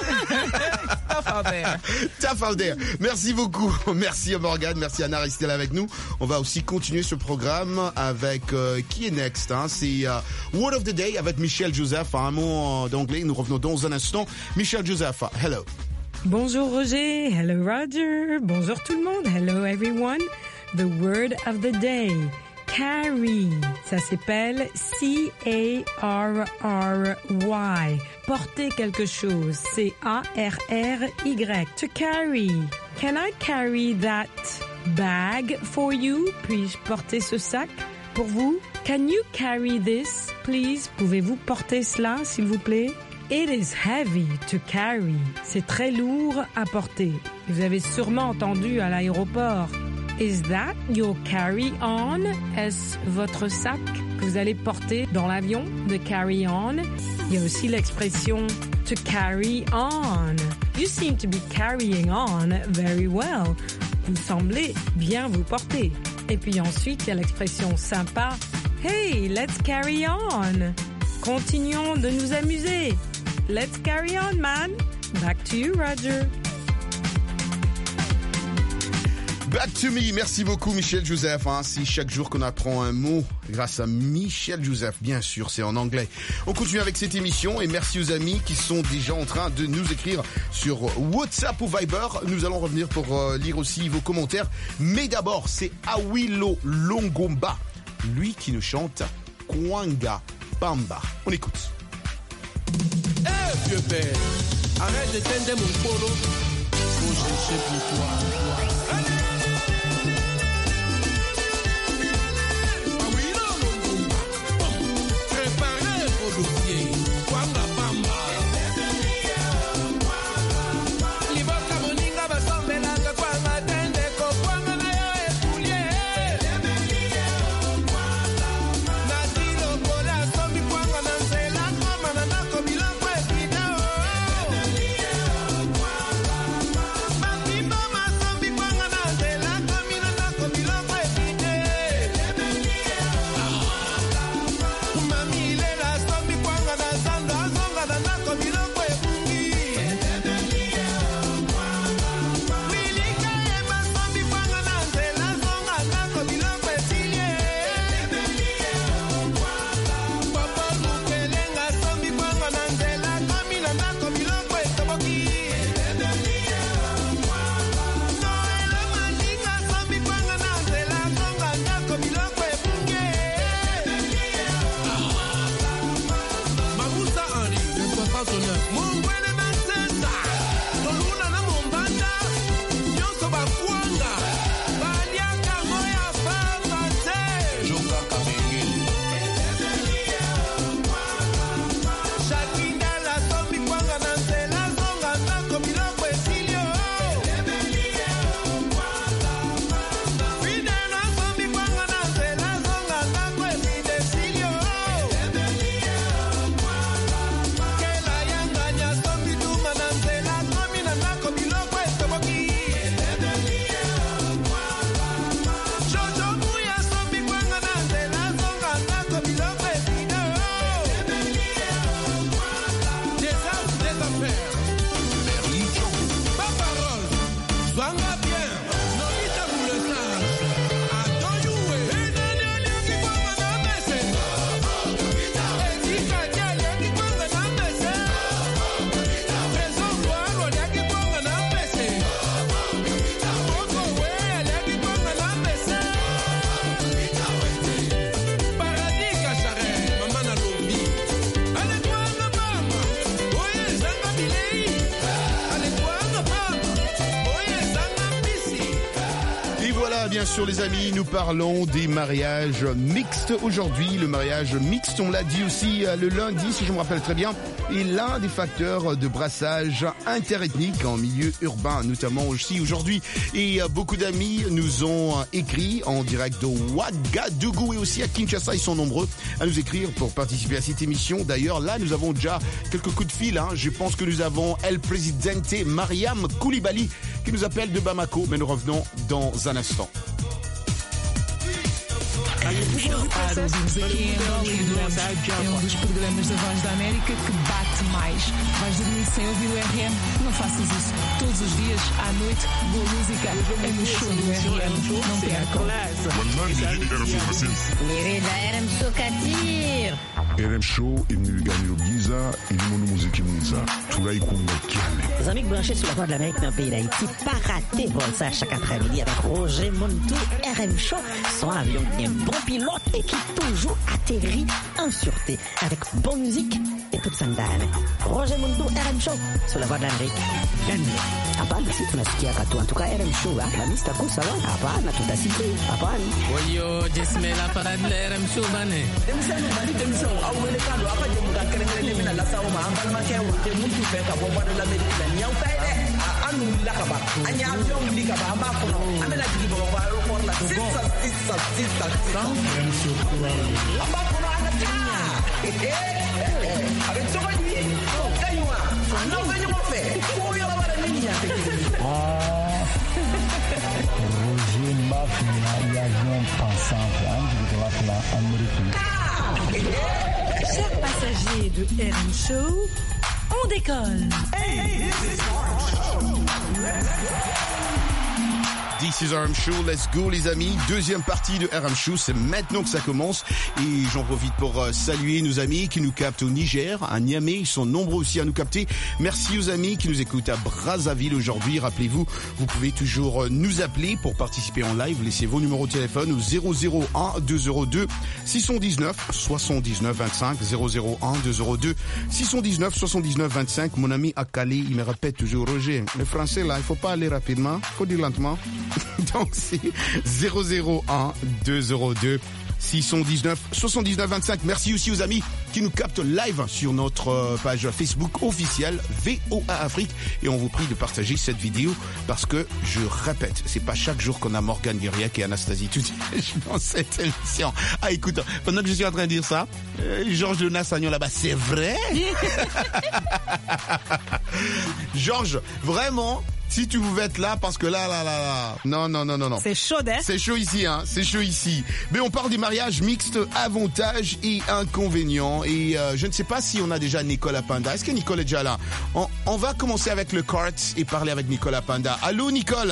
Tough out there. Merci beaucoup. Merci Morgane, merci Anna, restez là avec nous. On va aussi continuer ce programme avec euh, qui est next, hein? C'est euh, Word of the Day avec Michel Joseph, un mot euh, d'anglais. Nous revenons dans un instant. Michel Joseph, hello.
Bonjour Roger, hello Roger, bonjour tout le monde, hello everyone. The word of the day, carry, ça s'appelle C A R R Y, porter quelque chose, C A R R Y, to carry. Can I carry that bag for you? Puis-je porter ce sac pour vous? Can you carry this, please? Pouvez-vous porter cela, s'il vous plaît? It is heavy to carry. C'est très lourd à porter. Vous avez sûrement entendu à l'aéroport. Is that your carry-on? Est-ce votre sac que vous allez porter dans l'avion? The carry-on. Il y a aussi l'expression to carry on. You seem to be carrying on very well. Vous semblez bien vous porter. Et puis ensuite, il y a l'expression sympa. Hey, let's carry on. Continuons de nous amuser. Let's carry on, man. Back to you, Roger.
Back to me. Merci beaucoup, Michel Joseph. Hein, si chaque jour qu'on apprend un mot grâce à Michel Joseph, bien sûr, c'est en anglais. On continue avec cette émission et merci aux amis qui sont déjà en train de nous écrire sur WhatsApp ou Viber. Nous allons revenir pour euh, lire aussi vos commentaires. Mais d'abord, c'est Awilo Longomba, lui qui nous chante Kwanga Pamba. On écoute.
Eh hey, vieux père, arrête de tendre mon polo. Faut chercher pour toi. Préparez vos dossiers. Kwanga Pamba. Liboka moninga basombelanga kwanga tende ko kwanga na yo epulie. Natilo kola sombi kwanga na nzela koma na nako biloko epida o. Bakimba masombi kwanga
bien sûr les amis, nous parlons des mariages mixtes aujourd'hui. Le mariage mixte, on l'a dit aussi le lundi, si je me rappelle très bien, est l'un des facteurs de brassage interethnique en milieu urbain, notamment aussi aujourd'hui. Et beaucoup d'amis nous ont écrit en direct de Ouagadougou et aussi à Kinshasa. Ils sont nombreux à nous écrire pour participer à cette émission. D'ailleurs, là, nous avons déjà quelques coups de fil. Hein. Je pense que nous avons El Presidente Mariam Koulibaly qui nous appelle de Bamako, mais nous revenons dans un instant.
Ouvimos aqui em Angola e Durante é um dos programas da Voz da América que bate mais. Vais dormir sem ouvir o R M? Não faças isso. Todos os dias, à noite, boa música é no show do R M. Não percam.
Querida R M Show Katir.
R M Show imnigani Giza ilimono muziki mwiza tulaikumba kiane.
Les amis branchés sur la Voix de l'Amérique dans le pays d'Haïti, pas rater bon ça chaque après-midi avec Roger Montou, R M Show, son avion bien bon pilote et qui toujours atterrit en sûreté avec bonne musique et toute sandale. Roger Montou, R M Show sur la Voix de l'Amérique. Hapana, si tunasikia katu. En tout cas, R M Show, la mista kusa wa. Hapana, tutasikia. Hapana.
Oyo, jesmela parade la R M Show bane.
Demisano bani demisano awele kalo akaje muka kerengere mina la sawo ma ambal ma kewo te mutu fe ka bo bado la medina nyaw payde anu la ka ba anya avion li ka ba amba ko amela jigi bo ba ro ko la sisa sisa sisa amba ko ana ta avec ce qu'on dit kaywa non va nous faire ko yo ba la ni ya te
Roger Mafia y avion pensant de la Amérique.
Chers passagers de R M Show, on décolle. Hey,
This is R M Show, let's go les amis. Deuxième partie de R M Show, c'est maintenant que ça commence. Et j'en profite pour euh, saluer nos amis qui nous captent au Niger, à Niamey. Ils sont nombreux aussi à nous capter. Merci aux amis qui nous écoutent à Brazzaville aujourd'hui. Rappelez-vous, vous pouvez toujours euh, nous appeler pour participer en live. Laissez vos numéros de téléphone au zéro zéro un deux zéro deux six cent dix-neuf soixante-dix-neuf vingt-cinq. zéro zéro un deux zéro deux six cent dix-neuf soixante-dix-neuf vingt-cinq. Mon ami Akali, il me répète toujours, Roger, le français là, il faut pas aller rapidement, il faut dire lentement. Donc c'est zéro zéro un deux zéro deux six cent dix-neuf soixante-dix-neuf vingt-cinq. Merci aussi aux amis qui nous captent live sur notre page Facebook officielle V O A Afrique. Et on vous prie de partager cette vidéo parce que, je répète, c'est pas chaque jour qu'on a Morgane Guiriac et Anastasie Toudièche dans cette émission. Ah écoute, pendant que je suis en train de dire ça, euh, Georges Jonas Sagnon là-bas, c'est vrai? Georges, vraiment, si tu pouvais être là, parce que là, là, là, là, non, non, non, non, non.
C'est chaud, hein?
C'est chaud ici, hein. C'est chaud ici. Mais on parle des mariages mixtes, avantages et inconvénients. Et euh, je ne sais pas si on a déjà Nicolas Panda. Est-ce que Nicole est déjà là? on, on va commencer avec le kart et parler avec Nicolas Panda. Allô, Nicole?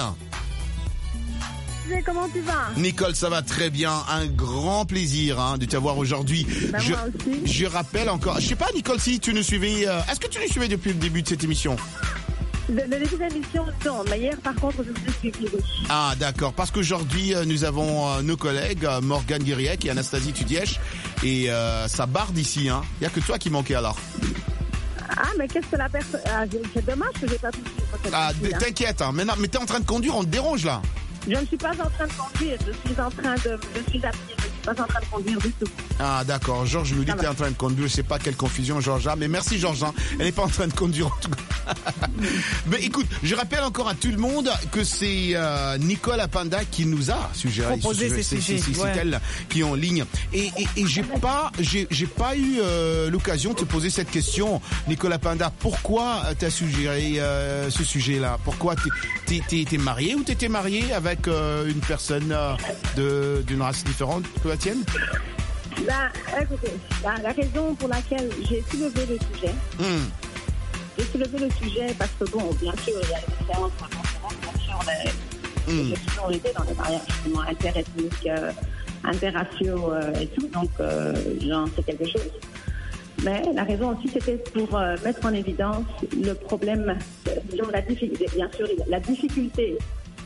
Comment tu vas?
Nicole, ça va très bien. Un grand plaisir hein, de t'avoir aujourd'hui.
Ben
je,
moi aussi.
je rappelle encore. Je sais pas, Nicole, si tu nous suivais. Euh, est-ce que tu nous suivais depuis le début de cette émission?
Le, le début de l'émission, non. Mais hier, par contre, je vous ai suivi.
Ah, d'accord. Parce qu'aujourd'hui, euh, nous avons euh, nos collègues, euh, Morgane Guiriac et Anastasie Toudièche. Et euh, ça barde ici. Hein. Il n'y a que toi qui manquais alors.
Ah, mais qu'est-ce que la personne... Ah, c'est dommage que j'ai pas pu suivre.
Ah, t'inquiète. Hein. Maintenant, mais t'es en train de conduire, on te dérange là.
Je ne suis pas en train de conduire, je suis en train de... Je suis appuyée, je ne suis pas en train de conduire du tout.
Ah d'accord, Georges nous dit que tu es en train de conduire, je sais pas quelle confusion Georges a, mais merci Georges, hein. Elle n'est pas en train de conduire en tout cas. Mais écoute, je rappelle encore à tout le monde que c'est euh, Nicole Panda qui nous a suggéré
proposé ces sujets.
C'est
ouais.
elle qui est en ligne. Et, et, et j'ai pas, j'ai, j'ai pas eu euh, l'occasion de te poser cette question, Nicolas Panda. Pourquoi tu as suggéré euh, ce sujet-là? Pourquoi t'es, t'es, t'es marié ou t'étais marié avec euh, une personne euh, de, d'une race différente que la tienne?
Bah, écoutez, la, la raison pour laquelle j'ai soulevé le sujet, mm. j'ai soulevé le sujet parce que, bon, bien sûr, il y a des différences bien sûr, les, mm. j'ai toujours été dans les mariages justement interethniques, euh, interraciaux euh, et tout, donc euh, j'en sais quelque chose. Mais la raison aussi, c'était pour euh, mettre en évidence le problème, euh, disons, la difficulté, bien sûr, la difficulté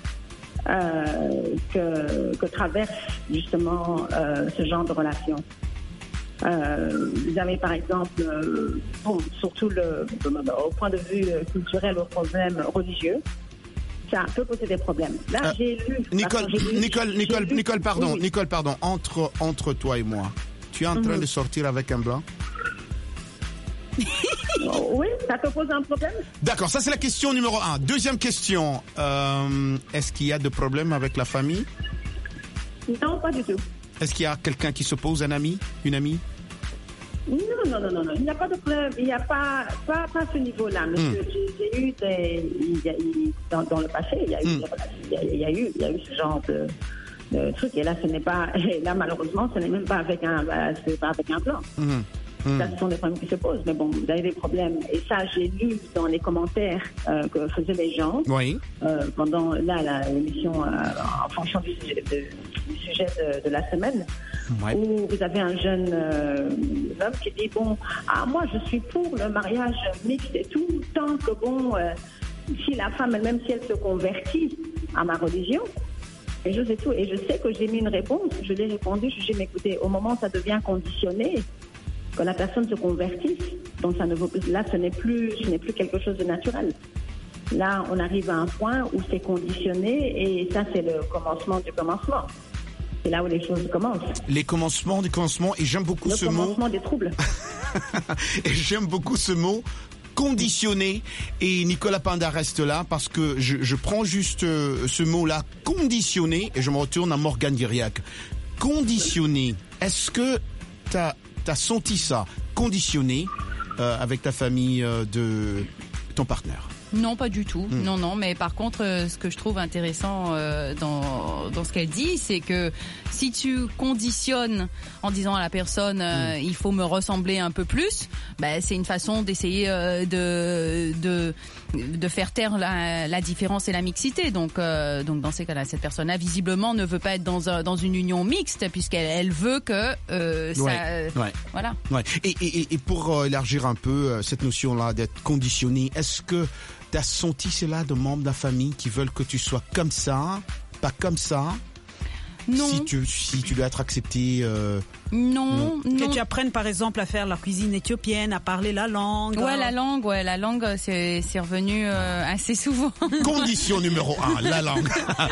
Euh, que, que traverse justement euh, ce genre de relation. Euh, vous avez par exemple, euh, bon, surtout le, au point de vue culturel, au problème religieux. ça peut poser des problèmes. Là, euh, j'ai lu...
Nicole,
j'ai lu,
Nicole, Nicole,
lu,
Nicole, pardon,
oui.
Nicole, pardon, entre, entre toi et moi, tu es en train mm-hmm. de sortir avec un blanc?
Oui, ça te pose un problème?
D'accord, ça c'est la question numéro un. Deuxième question, euh, est-ce qu'il y a de problèmes avec la famille?
Non, pas du tout.
Est-ce qu'il y a quelqu'un qui s'oppose, un ami, une amie?
Non, non, non, non, non, il n'y a pas de problème, il n'y a pas, pas, pas ce niveau-là. Mais mm. j'ai, j'ai eu des, il y a, il, dans, dans le passé, il y a eu, mm. il y a, il y a eu, il y a eu ce genre de, de truc. Et là, ce n'est pas, et là malheureusement, ce n'est même pas avec un, c'est pas avec un blanc. Mm. Mm. Ça, ce sont des problèmes qui se posent. Mais bon, vous avez des problèmes. Et ça, j'ai lu dans les commentaires euh, que faisaient les gens
oui.
euh, pendant là, la, l'émission euh, en fonction du sujet de, du sujet de, de la semaine. Ouais. Où vous avez un jeune euh, homme qui dit bon, ah moi je suis pour le mariage mixte et tout, tant que bon, euh, si la femme elle-même si elle se convertit à ma religion, et je sais tout, et je sais que j'ai mis une réponse, je l'ai répondu, je lui ai dit écoutez, au moment où ça devient conditionné, que la personne se convertisse, donc ça ne vaut plus, là ce n'est plus, ce n'est plus quelque chose de naturel. Là on arrive à un point où c'est conditionné et ça c'est le commencement du commencement. C'est là où les choses commencent. Les commencements du commencement, et j'aime beaucoup le
ce mot. Le
commencement des troubles.
Et j'aime beaucoup ce mot, conditionné. Et Nicolas Panda reste là parce que je, je prends juste euh, ce mot-là, conditionné, et je me retourne à Morgane Guiriac. Conditionné. Est-ce que t'as t'as senti ça, conditionné, euh, avec ta famille euh, de ton partenaire?
Non, pas du tout. Mmh. Non, non. Mais par contre, euh, ce que je trouve intéressant euh, dans dans ce qu'elle dit, c'est que si tu conditionnes en disant à la personne euh, mmh. il faut me ressembler un peu plus, bah, c'est une façon d'essayer euh, de de de faire taire la, la différence et la mixité. Donc euh, donc dans ces cas-là, cette personne-là visiblement ne veut pas être dans un, dans une union mixte puisqu'elle elle veut que euh, ça
ouais, ouais.
voilà.
Ouais. Et, et et pour euh, élargir un peu euh, cette notion-là d'être conditionné, est-ce que t'as senti cela de membres de la famille qui veulent que tu sois comme ça, pas comme ça?
Non.
Si tu, si tu dois être accepté... Euh,
non, non.
Que tu apprennes par exemple à faire la cuisine éthiopienne, à parler la langue.
Ouais, la langue, ouais, la langue, c'est, c'est revenu euh, assez souvent.
Condition numéro un, la langue.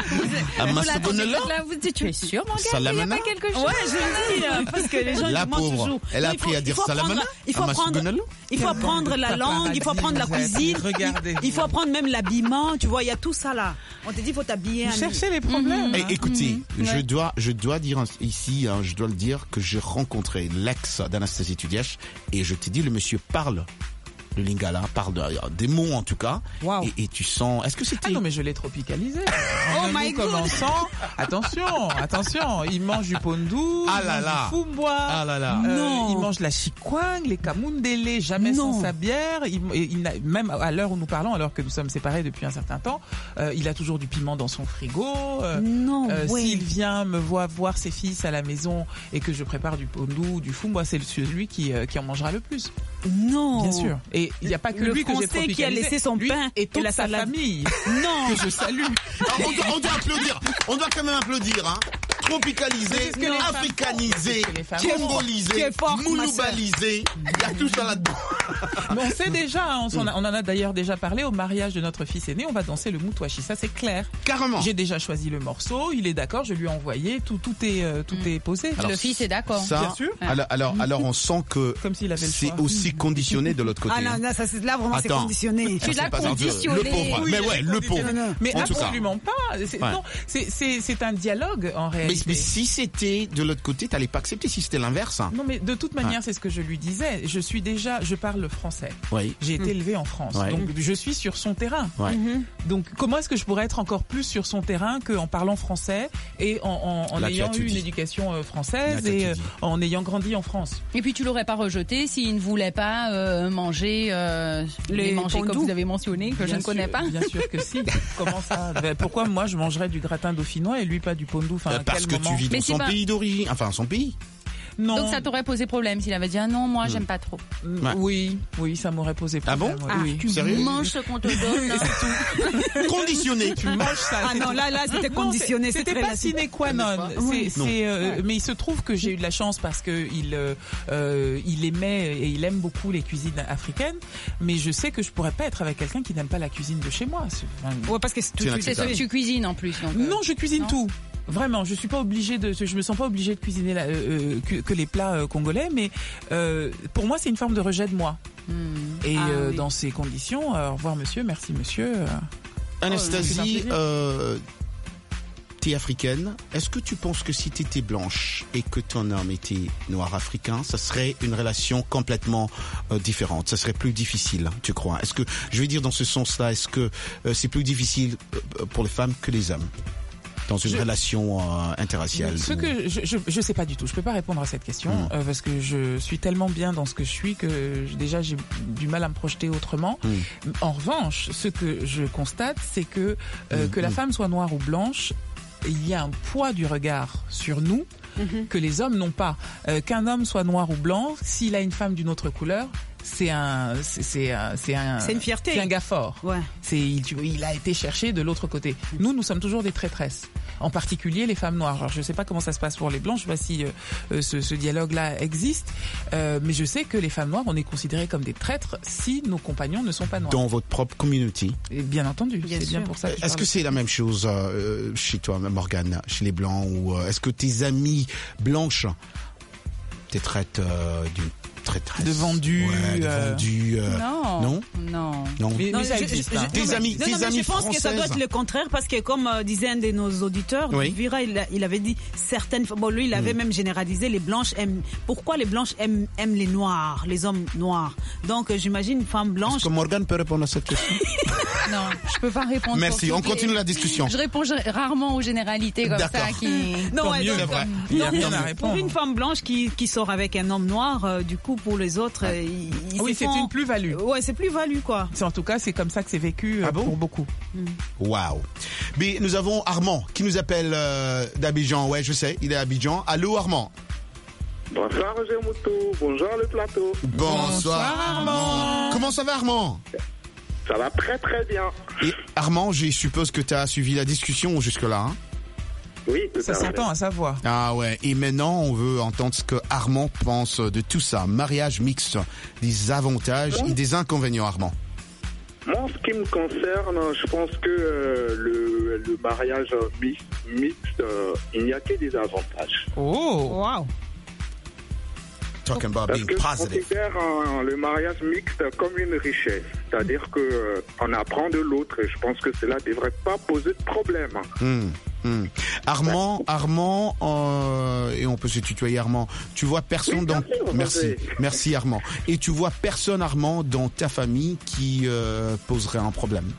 Là, vous dites, tu es sûr, Morgane, il n'y a pas quelque chose?
Ouais, je dis, euh, parce que les gens
la
demandent
pauvre,
toujours.
Elle a appris à dire salamana.
Il faut apprendre, il faut apprendre la langue, il faut apprendre la cuisine.
Regardez.
Il faut apprendre même l'habillement, tu vois, il y a tout ça là. On te dit, il faut t'habiller.
Cherchez les problèmes.
Et écoutez, je dois, je dois dire ici, hein, je dois le dire, que j'ai rencontré l'ex d'Anastasie Tudiache et je t'ai dit, le monsieur parle le lingala, parle de, des mots en tout cas.
Wow.
Et, et tu sens, est-ce que c'était...
Ah non, mais je l'ai tropicalisé.
Oh my God.
Commençant, attention, attention, il mange du pondu,
ah
il
là
mange
là.
du fumboa,
ah là là.
Euh,
non.
il mange la chikwang, les kamundele, jamais
non.
sans sa bière. Il, il n'a, même à l'heure où nous parlons, alors que nous sommes séparés depuis un certain temps, euh, il a toujours du piment dans son frigo. Euh,
non,
euh,
ouais.
S'il vient me voir voir ses fils à la maison et que je prépare du pondu, du fumboa, c'est celui qui, euh, qui en mangera le plus.
Non.
Bien sûr. Et il n'y a pas que
le
lui que j'ai tropicalisé.
qui a laissé son
lui
pain
et toute
et la
sa
salade.
famille.
Non.
Que je salue.
Alors, on, doit, on doit applaudir. On doit quand même applaudir, hein. Tropicalisé, africanisé, congolisé, mouloubalisé. Il y a tout ça là-dedans.
Mais on sait déjà, on, on en a d'ailleurs déjà parlé au mariage de notre fils aîné. On va danser le moutouachi, ça c'est clair.
Carrément.
J'ai déjà choisi le morceau, il est d'accord, je lui ai envoyé, tout, tout est, euh, tout mm. est posé.
Alors, le fils est d'accord.
Ça,
bien sûr.
Alors, alors, alors on sent que
comme s'il avait le
c'est
choix.
aussi conditionné de l'autre côté.
Ah non, non, ça c'est là vraiment
Attends.
c'est conditionné.
Tu l'as conditionné.
Le pauvre,
oui,
mais ouais, le pauvre.
Mais
en
absolument pas. C'est,
ouais.
Non, c'est, c'est, c'est un dialogue en réalité.
Mais, mais si c'était de l'autre côté, t'allais pas accepter si c'était l'inverse. Hein.
Non, mais de toute manière,
ouais.
c'est ce que je lui disais. Je suis déjà, je parle français.
Oui.
J'ai été
mmh.
élevé en France,
ouais.
donc je suis sur son terrain.
Ouais.
Mmh. Donc comment est-ce que je pourrais être encore plus sur son terrain qu'en parlant français et en, en, en
Là,
ayant eu une
dit.
éducation euh, française
Là,
et euh, en ayant grandi en France.
Et puis tu l'aurais pas rejeté s'il ne voulait pas euh, manger euh, les, les manger comme vous avez mentionné que
bien
je ne
sûr,
connais pas.
Bien sûr que si. Comment ça? Ben, pourquoi moi je mangerais du gratin dauphinois et lui pas du pondu? Enfin,
euh, parce
quel
que
moment
tu vis dans
mais
son
pas...
pays d'origine, enfin son pays.
Non.
Donc ça t'aurait posé problème s'il avait dit ah non, moi, mmh. j'aime pas trop.
Ouais. Oui, oui, ça m'aurait posé problème.
Ah bon?
Oui.
Ah,
oui.
tu Sérieux?
manges ce qu'on te donne.
Conditionné.
Tu manges ça.
Ah non, là, là, c'était conditionné.
C'était pas sine qua non.
Oui.
C'est, c'est, euh, ouais. Mais il se trouve que j'ai eu de la chance parce que il, euh, il aimait et il aime beaucoup les cuisines africaines. Mais je sais que je pourrais pas être avec quelqu'un qui n'aime pas la cuisine de chez moi. C'est, enfin,
ouais, parce que c'est,
c'est, c'est ce que tu cuisines en plus. Donc,
non, je cuisine
non.
tout. Vraiment, je suis pas obligée de, je me sens pas obligée de cuisiner la, euh, que, que les plats euh, congolais, mais euh, pour moi c'est une forme de rejet de moi. Mmh. Et ah, euh, oui. dans ces conditions, euh, au revoir monsieur, merci monsieur. Euh,
Anastasie, oh, euh, t'es africaine. Est-ce que tu penses que si t'étais blanche et que ton homme était noir africain, ça serait une relation complètement euh, différente? Ça serait plus difficile, tu crois? Est-ce que, je vais dire dans ce sens-là, est-ce que euh, c'est plus difficile pour les femmes que les hommes? Dans une je, relation euh, interraciale.
Ce ou... que je, je je sais pas du tout. Je peux pas répondre à cette question mmh. euh, parce que je suis tellement bien dans ce que je suis que je, déjà j'ai du mal à me projeter autrement. Mmh. En revanche, ce que je constate, c'est que euh, mmh. que la mmh. femme soit noire ou blanche, il y a un poids du regard sur nous mmh. que les hommes n'ont pas. Euh, qu'un homme soit noir ou blanc, s'il a une femme d'une autre couleur, c'est un, c'est, c'est un, c'est un,
c'est une fierté.
C'est un gars fort.
Ouais.
C'est, il, il a été cherché de l'autre côté. Nous, nous sommes toujours des traîtresses. En particulier les femmes noires. Alors je sais pas comment ça se passe pour les blancs, je sais pas si euh, ce, ce dialogue-là existe, euh, mais je sais que les femmes noires, on est considérées comme des traîtres si nos compagnons ne sont pas noirs.
Dans votre propre community.
Et bien entendu,
bien
c'est
sûr.
bien pour ça. Que
est-ce que c'est la même chose euh, chez toi, Morgane, chez les blancs, ou euh, est-ce que tes amies blanches te traitent euh, d'une traîtresse,
de vendu,
ouais, de
euh...
vendu euh...
non,
non,
non,
non.
Mais,
non
mais ça
je,
existe.
je,
hein.
je,
tes amis,
non,
tes
non,
amis
je pense
françaises.
que ça doit être le contraire parce que comme euh, disait un de nos auditeurs,
oui.
Vira, il, il avait dit certaines. Bon, lui, il avait mm. même généralisé les blanches aiment. Pourquoi les blanches aiment, aiment les noirs, les hommes noirs? Donc, euh, j'imagine une femme blanche.
Est-ce que Morgane peut répondre à cette question?
Non, je peux pas répondre.
Merci. On continue la discussion.
Je réponds rarement aux généralités comme
D'accord.
ça qui.
Non,
ouais,
mieux,
c'est vrai.
Il y a rien à répondre. Pour une femme blanche qui qui sort avec un homme noir, euh, du coup, pour les autres, euh, ils, ils
oui, c'est
font...
une plus-value.
Ouais, c'est plus-value quoi.
C'est en tout cas, c'est comme ça que c'est vécu euh,
ah bon
pour beaucoup.
Waouh. Wow. Mais nous avons Armand qui nous appelle euh, d'Abidjan. Ouais, je sais, il est à Abidjan. Allô, Armand.
Bonsoir Roger Moutou, bonjour le plateau.
Bonsoir, Bonsoir Armand. Comment ça va Armand?
Ça va très très bien.
Et Armand, je suppose que tu as suivi la discussion jusque-là, hein?
Oui, tout
ça
à
s'entend à sa voix.
Ah ouais, et maintenant on veut entendre ce que Armand pense de tout ça. Mariage mixte, des avantages oui. et des inconvénients, Armand.
Moi, en ce qui me concerne, je pense que euh, le, le mariage mixte, mixte euh, il n'y a que des avantages.
Oh, wow.
Talking about
Parce
being
que
positive.
je considère euh, le mariage mixte comme une richesse. C'est-à-dire que euh, on apprend de l'autre et je pense que cela ne devrait pas poser de problème.
Mmh. Mmh. Armand, Armand, euh, et on peut se tutoyer Armand. Tu vois personne
oui,
dans.
Sûr,
merci, merci Armand. Et tu vois personne Armand dans ta famille qui euh, poserait un problème.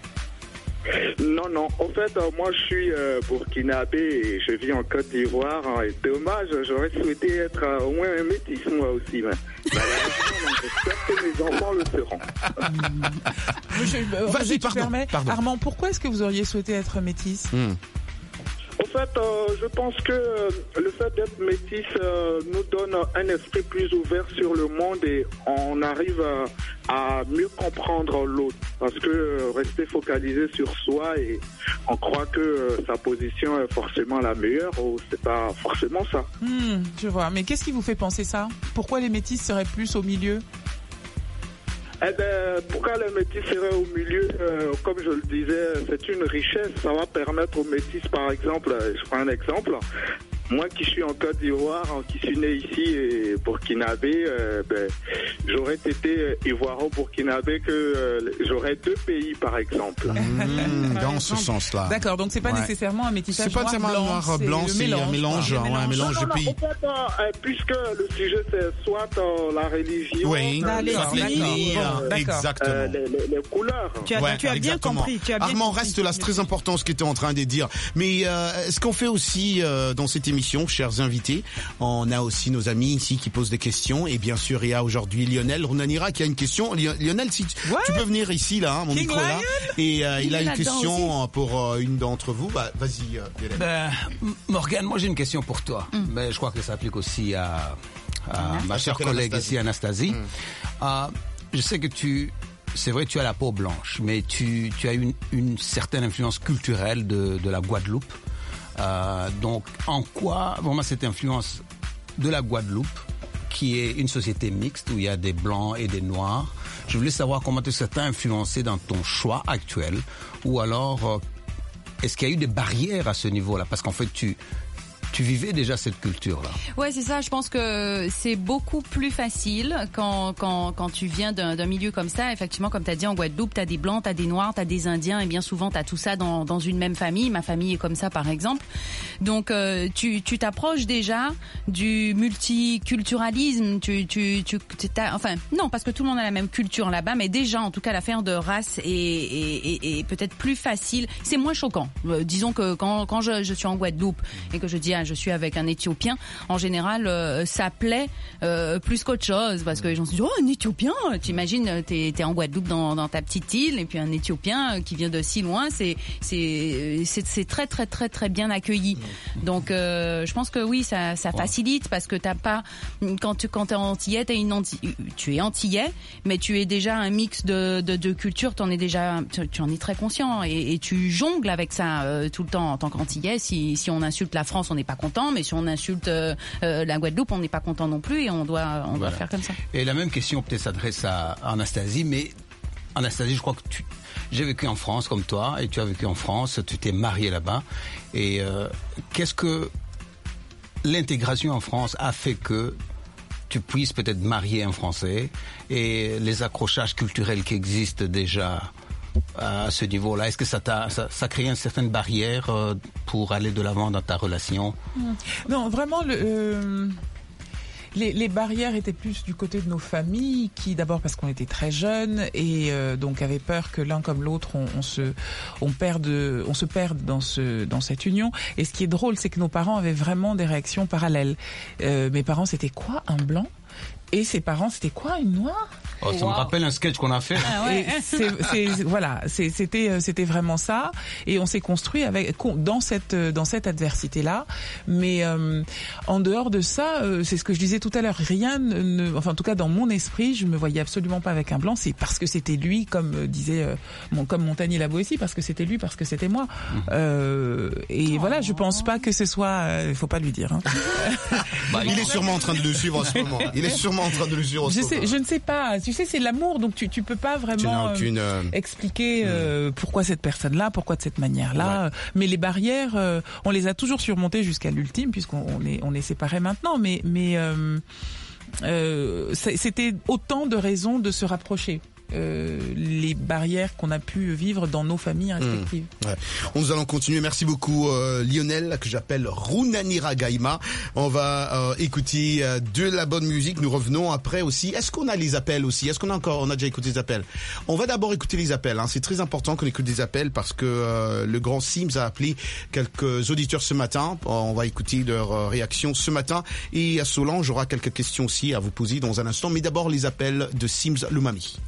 Non, non. En fait, euh, moi, je suis euh, burkinabé et je vis en Côte d'Ivoire. Hein, et dommage, j'aurais souhaité être euh, au moins un métis, moi aussi. Mais malheureusement, j'espère que mes enfants le seront.
je, euh, Vas-y, Roger, pardon, pardon. Armand, pourquoi est-ce que vous auriez souhaité être métis?
mmh.
En fait, euh, je pense que euh, le fait d'être métis euh, nous donne un esprit plus ouvert sur le monde et on arrive euh, à mieux comprendre l'autre. Parce que euh, rester focalisé sur soi et on croit que euh, sa position est forcément la meilleure, ou c'est pas forcément ça.
Mmh, je vois. Mais qu'est-ce qui vous fait penser ça? Pourquoi les métis seraient plus au milieu?
Eh ben, pourquoi les métis seraient au milieu, euh, comme je le disais, c'est une richesse. Ça va permettre aux métis, par exemple, je prends un exemple, moi qui suis en Côte d'Ivoire, qui suis né ici et burkinabé, euh, ben, j'aurais été ivoiro-burkinabé que euh, j'aurais deux pays, par exemple.
Mmh, dans ce sens-là.
D'accord, donc c'est pas ouais. nécessairement un métissage noir-blanc. C'est pas nécessairement
noir-blanc, c'est, c'est un mélange, un mélange, ouais, un mélange
non,
de
non,
pays.
En fait, euh, puisque le sujet c'est soit euh, la religion,
oui,
euh,
les
euh,
exactement.
Euh, les, les, les couleurs.
Tu as, ouais, tu as bien compris. Tu as bien
Armand,
compris.
reste là, c'est très important ce que tu es en train de dire. Mais euh, ce qu'on fait aussi euh, dans cette émission, chers invités, on a aussi nos amis ici qui posent des questions. Et bien sûr, il y a aujourd'hui Lionel Runanira qui a une question. Lionel, si tu, tu peux venir ici, là, hein, mon
King
micro là. Et euh, il a une question
aussi.
pour euh, une d'entre vous. Bah, vas-y, euh, Lionel.
Ben, Morgane, moi j'ai une question pour toi. Mm. Mais je crois que ça s'applique aussi à,
euh, ma chère collègue Anastasie. ici, Anastasie. Mm. Euh, je sais que tu, c'est vrai, tu as la peau blanche, mais tu, tu as une, une certaine influence culturelle de, de la Guadeloupe. Euh, donc, en quoi, vraiment, cette influence de la Guadeloupe, qui est une société mixte où il y a des blancs et des noirs, je voulais savoir comment ça t'a influencé dans ton choix actuel, ou alors euh, est-ce qu'il y a eu des barrières à ce niveau-là, parce qu'en fait tu Tu vivais déjà cette culture-là.
Ouais, c'est ça. Je pense que c'est beaucoup plus facile quand quand quand tu viens d'un, d'un milieu comme ça. Effectivement, comme tu as dit, en Guadeloupe, tu as des blancs, tu as des noirs, tu as des indiens, et bien souvent tu as tout ça dans dans une même famille. Ma famille est comme ça, par exemple. Donc euh, tu tu t'approches déjà du multiculturalisme. Tu tu tu t'as, enfin non, parce que tout le monde a la même culture là-bas, mais déjà en tout cas l'affaire de race est est, est, est peut-être plus facile. C'est moins choquant. Euh, disons que quand quand je je suis en Guadeloupe et que je dis je suis avec un Éthiopien, en général, euh, ça plaît euh, plus qu'autre chose, parce que les gens se disent oh, un Éthiopien, t'imagines, t'es, t'es en Guadeloupe dans, dans ta petite île, et puis un Éthiopien qui vient de si loin, c'est c'est c'est, c'est très très très très bien accueilli. Donc, euh, je pense que oui, ça ça facilite, parce que t'as pas, quand tu quand t'es antillais, t'es une anti, tu es antillais, mais tu es déjà un mix de de, de cultures, t'en es déjà, tu, tu en es très conscient, et, et tu jongles avec ça euh, tout le temps en tant qu'antillais. Si si on insulte la France, on n'est pas content, mais si on insulte euh, euh, la Guadeloupe, on n'est pas content non plus, et on doit on voilà. doit faire comme ça.
Et la même question peut-être s'adresse à Anastasie, mais Anastasie, je crois que tu, j'ai vécu en France comme toi, et tu as vécu en France, tu t'es mariée là-bas, et euh, qu'est-ce que l'intégration en France a fait que tu puisses peut-être marier un Français, et les accrochages culturels qui existent déjà à ce niveau-là, est-ce que ça t'a ça, ça crée une certaine barrière euh, pour aller de l'avant dans ta relation?
Non, vraiment le euh, les, les barrières étaient plus du côté de nos familles, qui d'abord parce qu'on était très jeunes, et euh, donc avaient peur que l'un comme l'autre on, on se on perde on se perde dans ce dans cette union. Et ce qui est drôle, c'est que nos parents avaient vraiment des réactions parallèles. Euh, mes parents, c'était quoi, un blanc? Et ses parents, c'était quoi, une noire?
Oh, ça wow. me rappelle un sketch qu'on a fait.
Ah ouais. Et c'est, c'est, voilà, c'est, c'était, c'était vraiment ça. Et on s'est construit avec dans cette dans cette adversité-là. Mais euh, en dehors de ça, euh, c'est ce que je disais tout à l'heure. Rien ne, enfin en tout cas dans mon esprit, je me voyais absolument pas avec un blanc. C'est parce que c'était lui, comme euh, disait euh, mon, comme Montagnier la Boétie, parce que c'était lui, parce que c'était moi. Mmh. Euh, et oh. voilà, je pense pas que ce soit. Il euh, faut pas lui dire. Hein.
Bah, il est sûrement en train de le suivre en ce moment. Il est sûrement en train de le suivre en ce
je
moment.
Sais, je ne sais pas. Tu sais, c'est l'amour, donc tu tu peux pas vraiment aucune, euh, expliquer euh, mmh. pourquoi cette personne-là, pourquoi de cette manière-là. Ouais. Mais les barrières, euh, on les a toujours surmontées jusqu'à l'ultime, puisqu'on on est on est séparés maintenant. Mais mais euh, euh, c'était autant de raisons de se rapprocher. Euh, les barrières qu'on a pu vivre dans nos familles respectives.
Mmh, ouais. Nous allons continuer. Merci beaucoup euh, Lionel, que j'appelle Runanira Gaima. On va euh, écouter euh, de la bonne musique. Nous revenons après aussi. Est-ce qu'on a les appels aussi? Est-ce qu'on a encore, on a déjà écouté les appels? On va d'abord écouter les appels. Hein. C'est très important qu'on écoute des appels, parce que euh, le grand Sims a appelé quelques auditeurs ce matin. On va écouter leur euh, réaction ce matin. Et à Solange, j'aurai quelques questions aussi à vous poser dans un instant. Mais d'abord les appels de Sims Lumami.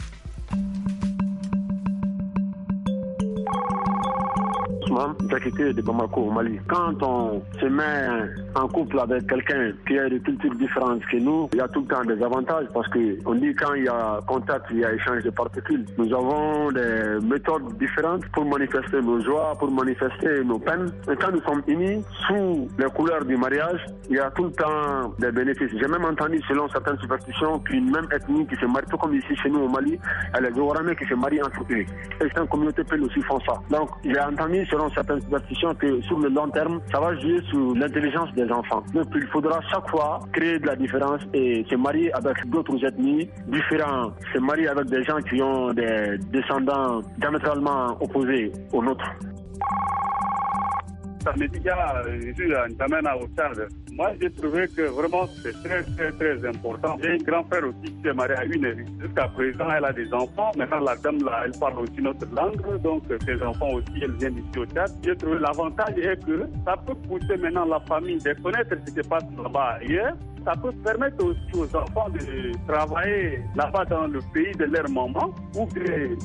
J'habitais de Bamako au Mali. Quand on se met en couple avec quelqu'un qui a des cultures différentes que nous, il y a tout le temps des avantages, parce que on dit quand il y a contact, il y a échange de particules. Nous avons des méthodes différentes pour manifester nos joies, pour manifester nos peines. Et quand nous sommes unis sous les couleurs du mariage, il y a tout le temps des bénéfices. J'ai même entendu, selon certaines superstitions, qu'une même ethnie qui se marie, tout comme ici chez nous au Mali, elle est les Ouaramais qui se marient entre eux. Et certaines communautés peuvent aussi font ça. Donc j'ai entendu, selon certaines superstitions, que sur le long terme, ça va jouer sur l'intelligence des enfants. Donc il faudra chaque fois créer de la différence et se marier avec d'autres ethnies différentes, se marier avec des gens qui ont des descendants diamétralement opposés aux nôtres.
Moi, j'ai trouvé que vraiment c'est très, très, très important. J'ai un grand frère aussi qui s'est marié à une élite. Jusqu'à présent, elle a des enfants. Maintenant, la dame, là, elle parle aussi notre langue. Donc, ses enfants aussi, elles viennent ici au Tchad. J'ai trouvé l'avantage est que ça peut pousser maintenant la famille de connaître ce qui se passe là-bas ailleurs. Ça peut permettre aussi aux enfants de travailler là-bas dans le pays de leur maman, ou que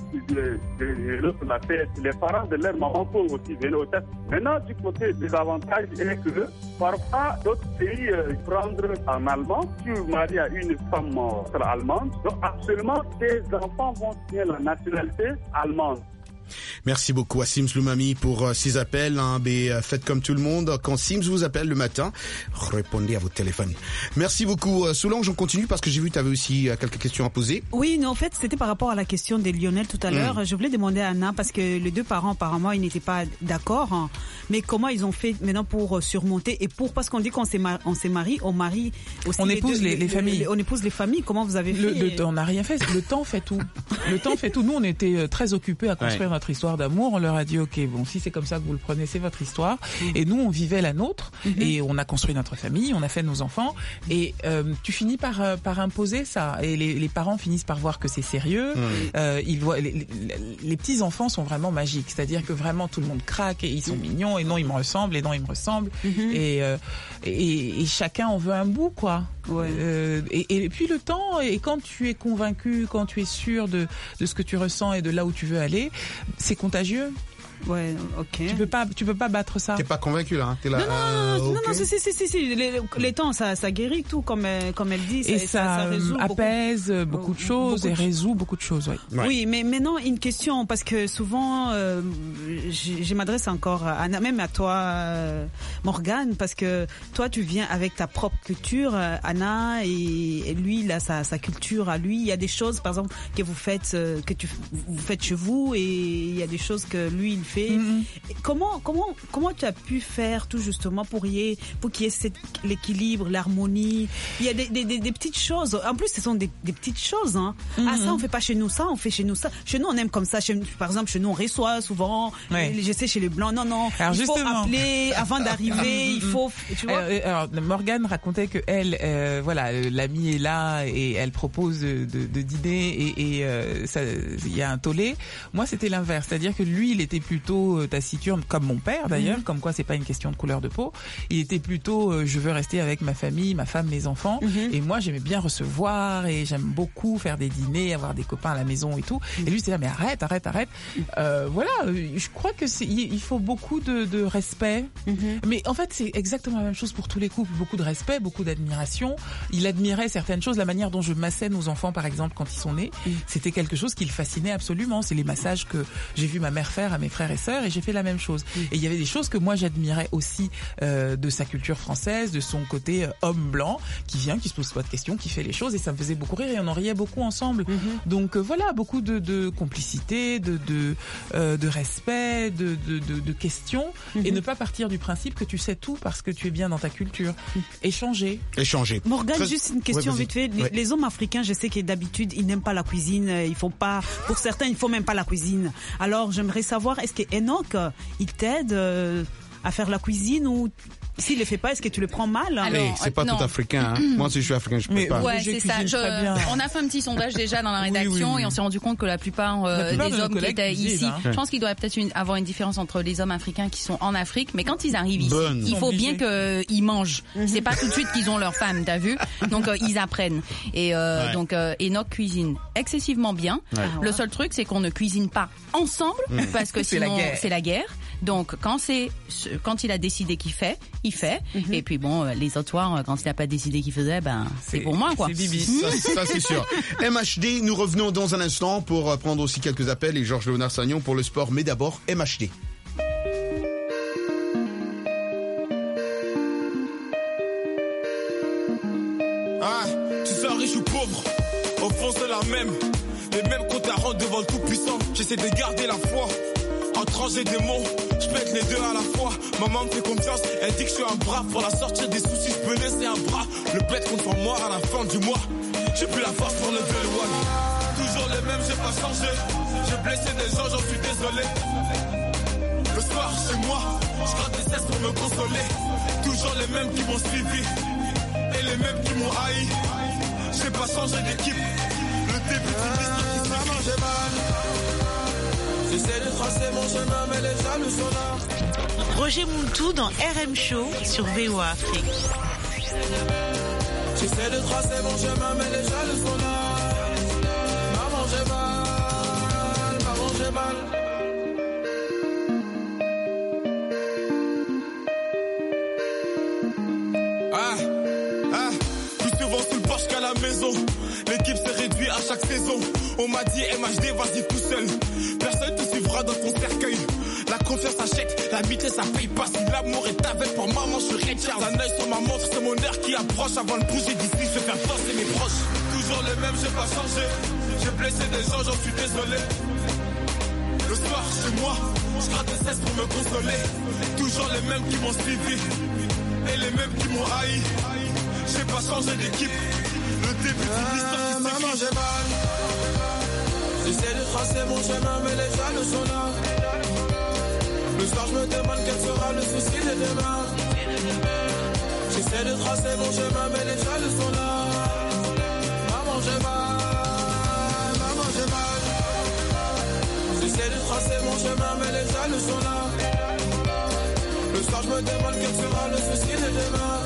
les parents de leur maman peuvent aussi venir au test. Maintenant, du côté des avantages, est que parfois d'autres pays euh, prendre en allemand, tu maries à une femme euh, allemande, donc absolument tes enfants vont signer la nationalité allemande.
Merci beaucoup à Sims Lumami pour euh, ces appels. Hein, mais, euh, faites comme tout le monde. Quand Sims vous appelle le matin, répondez à votre téléphone. Merci beaucoup. Euh, Solange, on continue parce que j'ai vu que tu avais aussi euh, quelques questions à poser.
Oui, non, en fait, c'était par rapport à la question des Lionel tout à l'heure. Mmh. Je voulais demander à Anna, parce que les deux parents, apparemment, ils n'étaient pas d'accord. Hein, mais comment ils ont fait maintenant pour surmonter et pour, parce qu'on dit qu'on s'est, mar- on s'est marié, on marie aussi.
On
les
épouse
deux,
les, les familles.
Les, on épouse les familles. Comment vous avez fait?
Le, le, on n'a rien fait. Le temps fait tout. Le temps fait tout. Nous, on était très occupés à construire ouais. notre histoire d'amour. On leur a dit, ok, bon, si c'est comme ça que vous le prenez, c'est votre histoire. Mmh. Et nous, on vivait la nôtre mmh. et on a construit notre famille, on a fait nos enfants. Et euh, tu finis par euh, par imposer ça. Et les, les parents finissent par voir que c'est sérieux. Mmh. Euh, ils voient les, les, les petits enfants sont vraiment magiques. C'est-à-dire que vraiment tout le monde craque et ils sont mmh. mignons. Et non, ils me ressemblent. Et non, ils me ressemblent. Mmh. Et, euh, et et chacun en veut un bout, quoi. Ouais. Euh, et, et puis le temps, et quand tu es convaincu, quand tu es sûr de, de ce que tu ressens et de là où tu veux aller, c'est contagieux.
Ouais, ok.
Tu peux pas, tu peux pas battre ça.
T'es pas convaincu là, hein? T'es là.
Non, non,
euh,
non,
okay.
non, non, si, si, si, si. Les, les temps, ça, ça guérit tout, comme, comme elle dit.
Et
ça,
ça,
ça, ça résout
apaise beaucoup, beaucoup de choses
beaucoup
et
de...
résout beaucoup de choses, oui.
Ouais. Oui, mais maintenant une question, parce que souvent, euh, je, je m'adresse encore à, même à toi, euh, Morgane, parce que toi, tu viens avec ta propre culture, euh, Anna, et, et lui, il a sa, sa culture à lui. Il y a des choses, par exemple, que vous faites, euh, que tu, vous faites chez vous, et il y a des choses que lui, il fait. Mm-hmm. Comment, comment, comment tu as pu faire tout justement pour y ait, pour qu'il y ait cet, l'équilibre, l'harmonie? Il y a des, des, des, des petites choses. En plus, ce sont des, des petites choses. Hein. Mm-hmm. Ah, ça, on fait pas chez nous. Ça, on fait chez nous. Ça, chez nous, on aime comme ça. Chez, par exemple, chez nous, on reçoit souvent. Ouais. Je sais, chez les blancs, non, non.
Alors,
il
justement.
faut appeler avant d'arriver. il faut, tu vois.
Alors, alors Morgane racontait que elle, euh, voilà, l'amie est là et elle propose de, de, de dîner et, et euh, ça, il y a un tollé. Moi, c'était l'inverse, c'est-à-dire que lui, il était plutôt euh, taciturne, comme mon père d'ailleurs, mmh. comme quoi c'est pas une question de couleur de peau. Il était plutôt euh, je veux rester avec ma famille, ma femme, mes enfants. Mmh. Et moi j'aimais bien recevoir et j'aime beaucoup faire des dîners, avoir des copains à la maison et tout. Mmh. Et lui c'était là mais arrête, arrête, arrête. Mmh. Euh, voilà, je crois que c'est il faut beaucoup de, de respect. Mmh. Mais en fait c'est exactement la même chose pour tous les couples, beaucoup de respect, beaucoup d'admiration. Il admirait certaines choses, la manière dont je massais nos enfants par exemple quand ils sont nés, mmh. c'était quelque chose qui le fascinait absolument. C'est les massages que j'ai vu ma mère faire à mes frères et sœurs et j'ai fait la même chose. Mmh. Et il y avait des choses que moi j'admirais aussi euh, de sa culture française, de son côté euh, homme blanc qui vient, qui se pose pas de questions, qui fait les choses et ça me faisait beaucoup rire et on en riait beaucoup ensemble. Mmh. Donc euh, voilà, beaucoup de, de complicité, de de, euh, de respect, de, de, de, de questions mmh. et ne pas partir du principe que tu sais tout parce que tu es bien dans ta culture. Mmh. Échanger.
Échanger.
Morgane, Très... juste une question ouais, vite fait. Les,
ouais.
les hommes africains, je sais que d'habitude ils n'aiment pas la cuisine, ils font pas. Pour certains, ils font même pas la cuisine. Alors j'aimerais savoir, est-ce que Enoch, il t'aide euh, à faire la cuisine ou s'il le fait pas, est-ce que tu le prends mal?
Alors, hey, c'est pas non. tout africain. Hein. Moi, si je suis africain, je peux
mais,
pas.
Ouais, c'est ça. Je, on a fait un petit sondage déjà dans la rédaction oui, oui, oui. et on s'est rendu compte que la plupart, euh, la plupart des de hommes qui étaient ici, hein. je pense qu'il doit peut-être une, avoir une différence entre les hommes africains qui sont en Afrique, mais quand ils arrivent ici, Bonne. il faut bien qu'ils mangent. Mm-hmm. C'est pas tout de suite qu'ils ont leur femme, t'as vu? Donc euh, ils apprennent. Et euh, ouais. donc euh, Enoch cuisine excessivement bien. Ouais. Le seul truc, c'est qu'on ne cuisine pas ensemble mm. parce que sinon c'est la guerre. Donc quand c'est quand il a décidé qu'il fait, il fait. Mm-hmm. Et puis bon, les autres soirs, quand il n'a pas décidé qu'il faisait, ben c'est, c'est pour moi quoi.
C'est Bibi. ça, ça c'est sûr. M H D, nous revenons dans un instant pour prendre aussi quelques appels et Georges Léonard Sagnon pour le sport. Mais d'abord M H D.
Ah, tu sois riche ou pauvre, au fond c'est la même. Les mêmes comptes à rendre devant le tout-puissant. J'essaie de garder la foi. Entre anges et démons, je pète les deux à la fois. Maman me fait confiance, elle dit que je suis un bras. Pour la sortir des soucis, je peux laisser un bras. Le bête contre moi à la fin du mois. J'ai plus la force pour lever le one. Toujours les mêmes, j'ai pas changé. J'ai blessé des gens, j'en suis désolé. Le soir, chez moi, je gratte des cesses pour me consoler. Toujours les mêmes qui m'ont suivi. Et les mêmes qui m'ont haï. J'ai pas changé d'équipe. Le début d'une histoire qui s'est mangé mal. J'essaie de tracer mon chemin, mais les jaloux sont là.
Roger Mountou dans R M Show sur V O A Afrique.
J'essaie de tracer mon chemin, mais les jaloux sont là. Maman, j'ai mal, maman, j'ai mal. Ah, ah, plus souvent sous le porche qu'à la maison. L'équipe s'est réduite à chaque saison. On m'a dit M H D, vas-y tout seul. Personne te suivra dans ton cercueil. La confiance achète, l'amitié ça paye pas. Si l'amour est avec pour maman, je suis Richard. Un œil sur ma montre, c'est mon heure qui approche. Avant de bouger d'ici, je vais faire forcer mes proches. Toujours le même, j'ai pas changé. J'ai blessé des gens, j'en suis désolé. Le soir, chez moi, je gratte des cesse pour me consoler. Toujours les mêmes qui m'ont suivi et les mêmes qui m'ont haï. J'ai pas changé d'équipe. Le début d'une histoire qui maman, j'ai mal. J'essaie de tracer mon chemin, mais les jaloux sont là. Le soir, je me demande quel sera le souci de demain. J'essaie de tracer mon chemin, mais les jaloux sont là. Maman, j'ai mal. Maman, j'ai mal. J'essaie de tracer mon chemin, mais les jaloux sont là. Le soir, je me demande quel sera le souci de demain.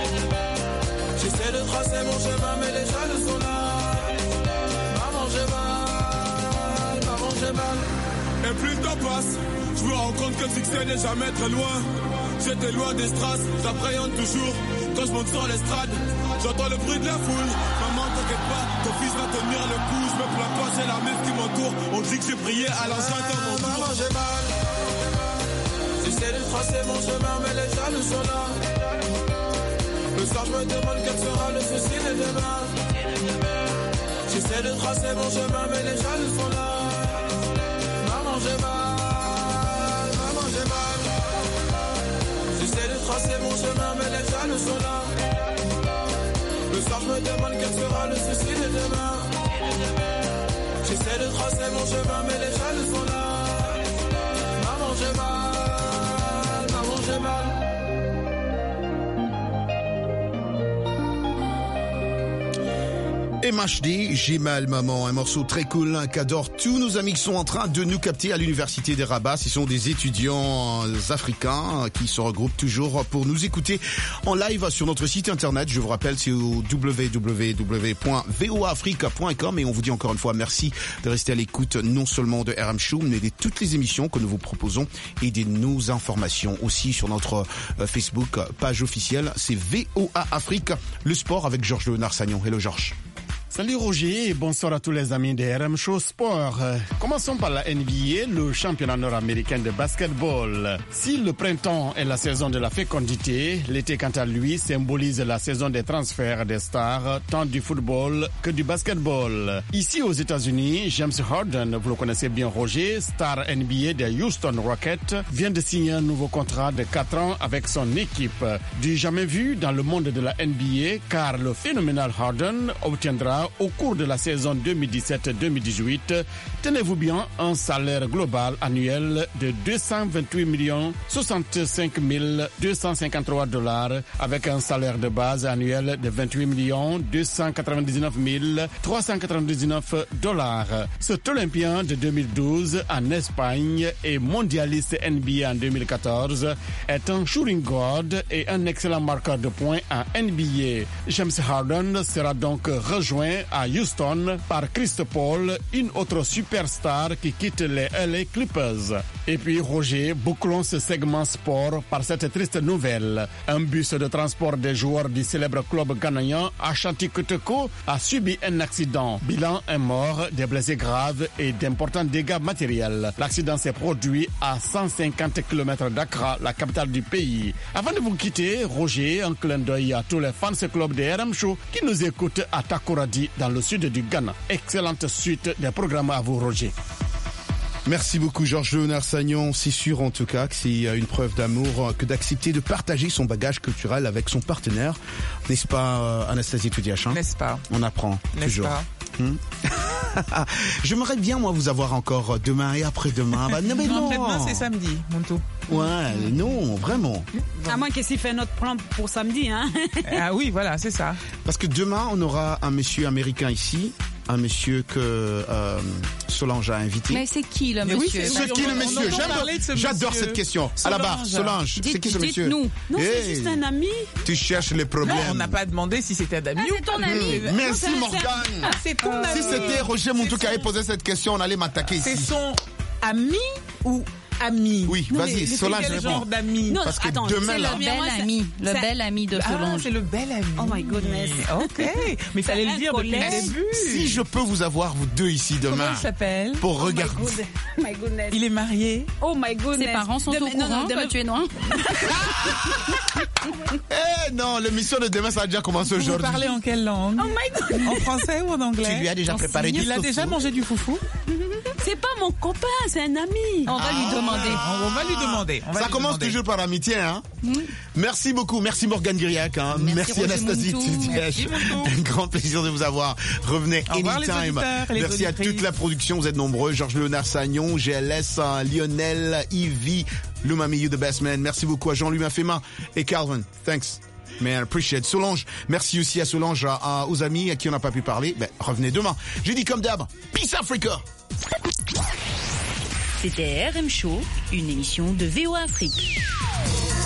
J'essaie de tracer mon chemin, mais les jaloux sont là. Maman, j'ai mal. Maman, j'ai mal. Et plus le temps passe, je me rends compte que le succès n'est jamais très loin. J'étais loin des strass, j'appréhende toujours. Quand je monte sur l'estrade, j'entends le bruit de la foule. Maman, t'inquiète pas, ton fils va tenir le coup. Je me plains pas, j'ai la meuf qui m'entoure. On dit que j'ai brillé à l'enceinte dans mon tour. Maman, j'ai mal. J'essaie de tracer mon chemin, mais les jaloux sont là. Le soir, je me demande quel sera le souci de demain. J'essaie de tracer mon chemin, mais les jaloux sont là. Maman, j'ai mal, maman, j'ai mal. J'essaie de tracer mon chemin, mais les jaloux sont là. Le soir, je me demande quel sera le souci de demain. J'essaie de tracer mon chemin, mais les jaloux sont là. Maman, j'ai mal, maman, j'ai mal.
M H D, j'ai mal maman, un morceau très cool hein, qu'adorent tous nos amis qui sont en train de nous capter à l'université des Rabat. Ce sont des étudiants africains qui se regroupent toujours pour nous écouter en live sur notre site internet. Je vous rappelle, c'est au w w w point v o a africa point com et on vous dit encore une fois merci de rester à l'écoute non seulement de R M Show, mais de toutes les émissions que nous vous proposons et de nos informations aussi sur notre Facebook page officielle. C'est V O A Afrique, le sport avec Georges Léonard Sagnon. Hello Georges.
Salut Roger et bonsoir à tous les amis de R M Show Sport. Commençons par la N B A, le championnat nord-américain de basketball. Si le printemps est la saison de la fécondité, l'été quant à lui symbolise la saison des transferts des stars, tant du football que du basketball. Ici aux États-Unis, James Harden, vous le connaissez bien Roger, star N B A des Houston Rockets, vient de signer un nouveau contrat de quatre ans avec son équipe. Du jamais vu dans le monde de la N B A, car le phénoménal Harden obtiendra au cours de la saison deux mille dix-sept deux mille dix-huit, tenez-vous bien, un salaire global annuel de deux cent vingt-huit millions soixante-cinq mille deux cent cinquante-trois dollars avec un salaire de base annuel de vingt-huit millions deux cent quatre-vingt-dix-neuf mille trois cent quatre-vingt-dix-neuf dollars. Cet Olympien de deux mille douze en Espagne et mondialiste N B A en deux mille quatorze est un shooting guard et un excellent marqueur de points en N B A. James Harden sera donc rejoint à Houston par Chris Paul, une autre superstar qui quitte les L A Clippers. Et puis Roger, bouclons ce segment sport par cette triste nouvelle. Un bus de transport des joueurs du célèbre club ghanéen Ashanti Kotoko a subi un accident. Bilan, un mort, des blessés graves et d'importants dégâts matériels. L'accident s'est produit à cent cinquante kilomètres d'Accra, la capitale du pays. Avant de vous quitter, Roger, un clin d'œil à tous les fans de club de R M Show qui nous écoutent à Takoradi dans le sud du Ghana. Excellente suite des programmes à vous, Roger.
Merci beaucoup Georges Léonard Sagnon. C'est sûr en tout cas que c'est une preuve d'amour que d'accepter de partager son bagage culturel avec son partenaire. N'est-ce pas Anastasie Toudiachin?
N'est-ce pas?
On apprend
N'est-ce
toujours.
Pas
Hmm? J'aimerais bien moi vous avoir encore demain et après-demain. Bah, non, mais non.
Après-demain c'est samedi, mon tout.
Ouais, non, vraiment.
À moins que s'il fait notre plan pour samedi, hein.
Ah oui, voilà, c'est ça.
Parce que demain on aura un monsieur américain ici un monsieur que euh, Solange a invité.
Mais c'est qui le monsieur?
Oui, c'est, c'est qui le monsieur? J'adore, j'adore cette question. Solange. À la barre, Solange, dites, c'est qui ce monsieur?
Dites-nous. Non, hey, c'est juste un ami.
Tu cherches les problèmes.
Non, on n'a pas demandé si c'était un ami
ah, ou pas. Ami.
Mmh. Merci non, Morgane.
Ah, c'est ton euh, ami.
Si c'était Roger Montou qui avait posé cette question, on allait m'attaquer
c'est
ici.
C'est son ami ou ami?
Oui, non, vas-y, Solange
répond. Quel genre d'amis?
Non, parce que
attends,
demain,
c'est
là,
le bel ami, le ça... bel ami de Solange.
Ah, c'est le bel ami.
Oh my goodness.
Ok, mais fallait le dire depuis le début.
Si je peux vous avoir vous deux ici demain.
Comment il s'appelle?
Pour oh regarder.
My, good... my goodness.
Il est marié.
Oh my goodness.
Ses parents sont demain, au courant non, non, que tu es noir.
Eh non, l'émission de demain ça a déjà commencé aujourd'hui.
Vous parlez en quelle langue?
Oh my goodness.
En français ou en anglais?
Tu lui as déjà
en
préparé du
Il a déjà mangé du foufou?
C'est pas mon copain, c'est un ami.
On va
ah,
lui demander.
On va lui demander. On va
ça
lui
commence
demander.
toujours par amitié, hein. Mmh. Merci beaucoup, merci Morgane Guiriac, hein.
Merci,
merci Anastasie Tidièche. Un grand plaisir de vous avoir. Revenez anytime. Merci à toute la production, vous êtes nombreux. Georges Léonard Sagnon, G L S, Lionel, Ivy, Lumami, you the best man. Merci beaucoup à Jean-Louis Mafema et Calvin. Thanks. Man, appreciate. Solange, merci aussi à Solange, à, à, aux amis à qui on n'a pas pu parler. Ben, revenez demain. J'ai dit comme d'hab, Peace Africa.
C'était R M Show, une émission de V O Afrique.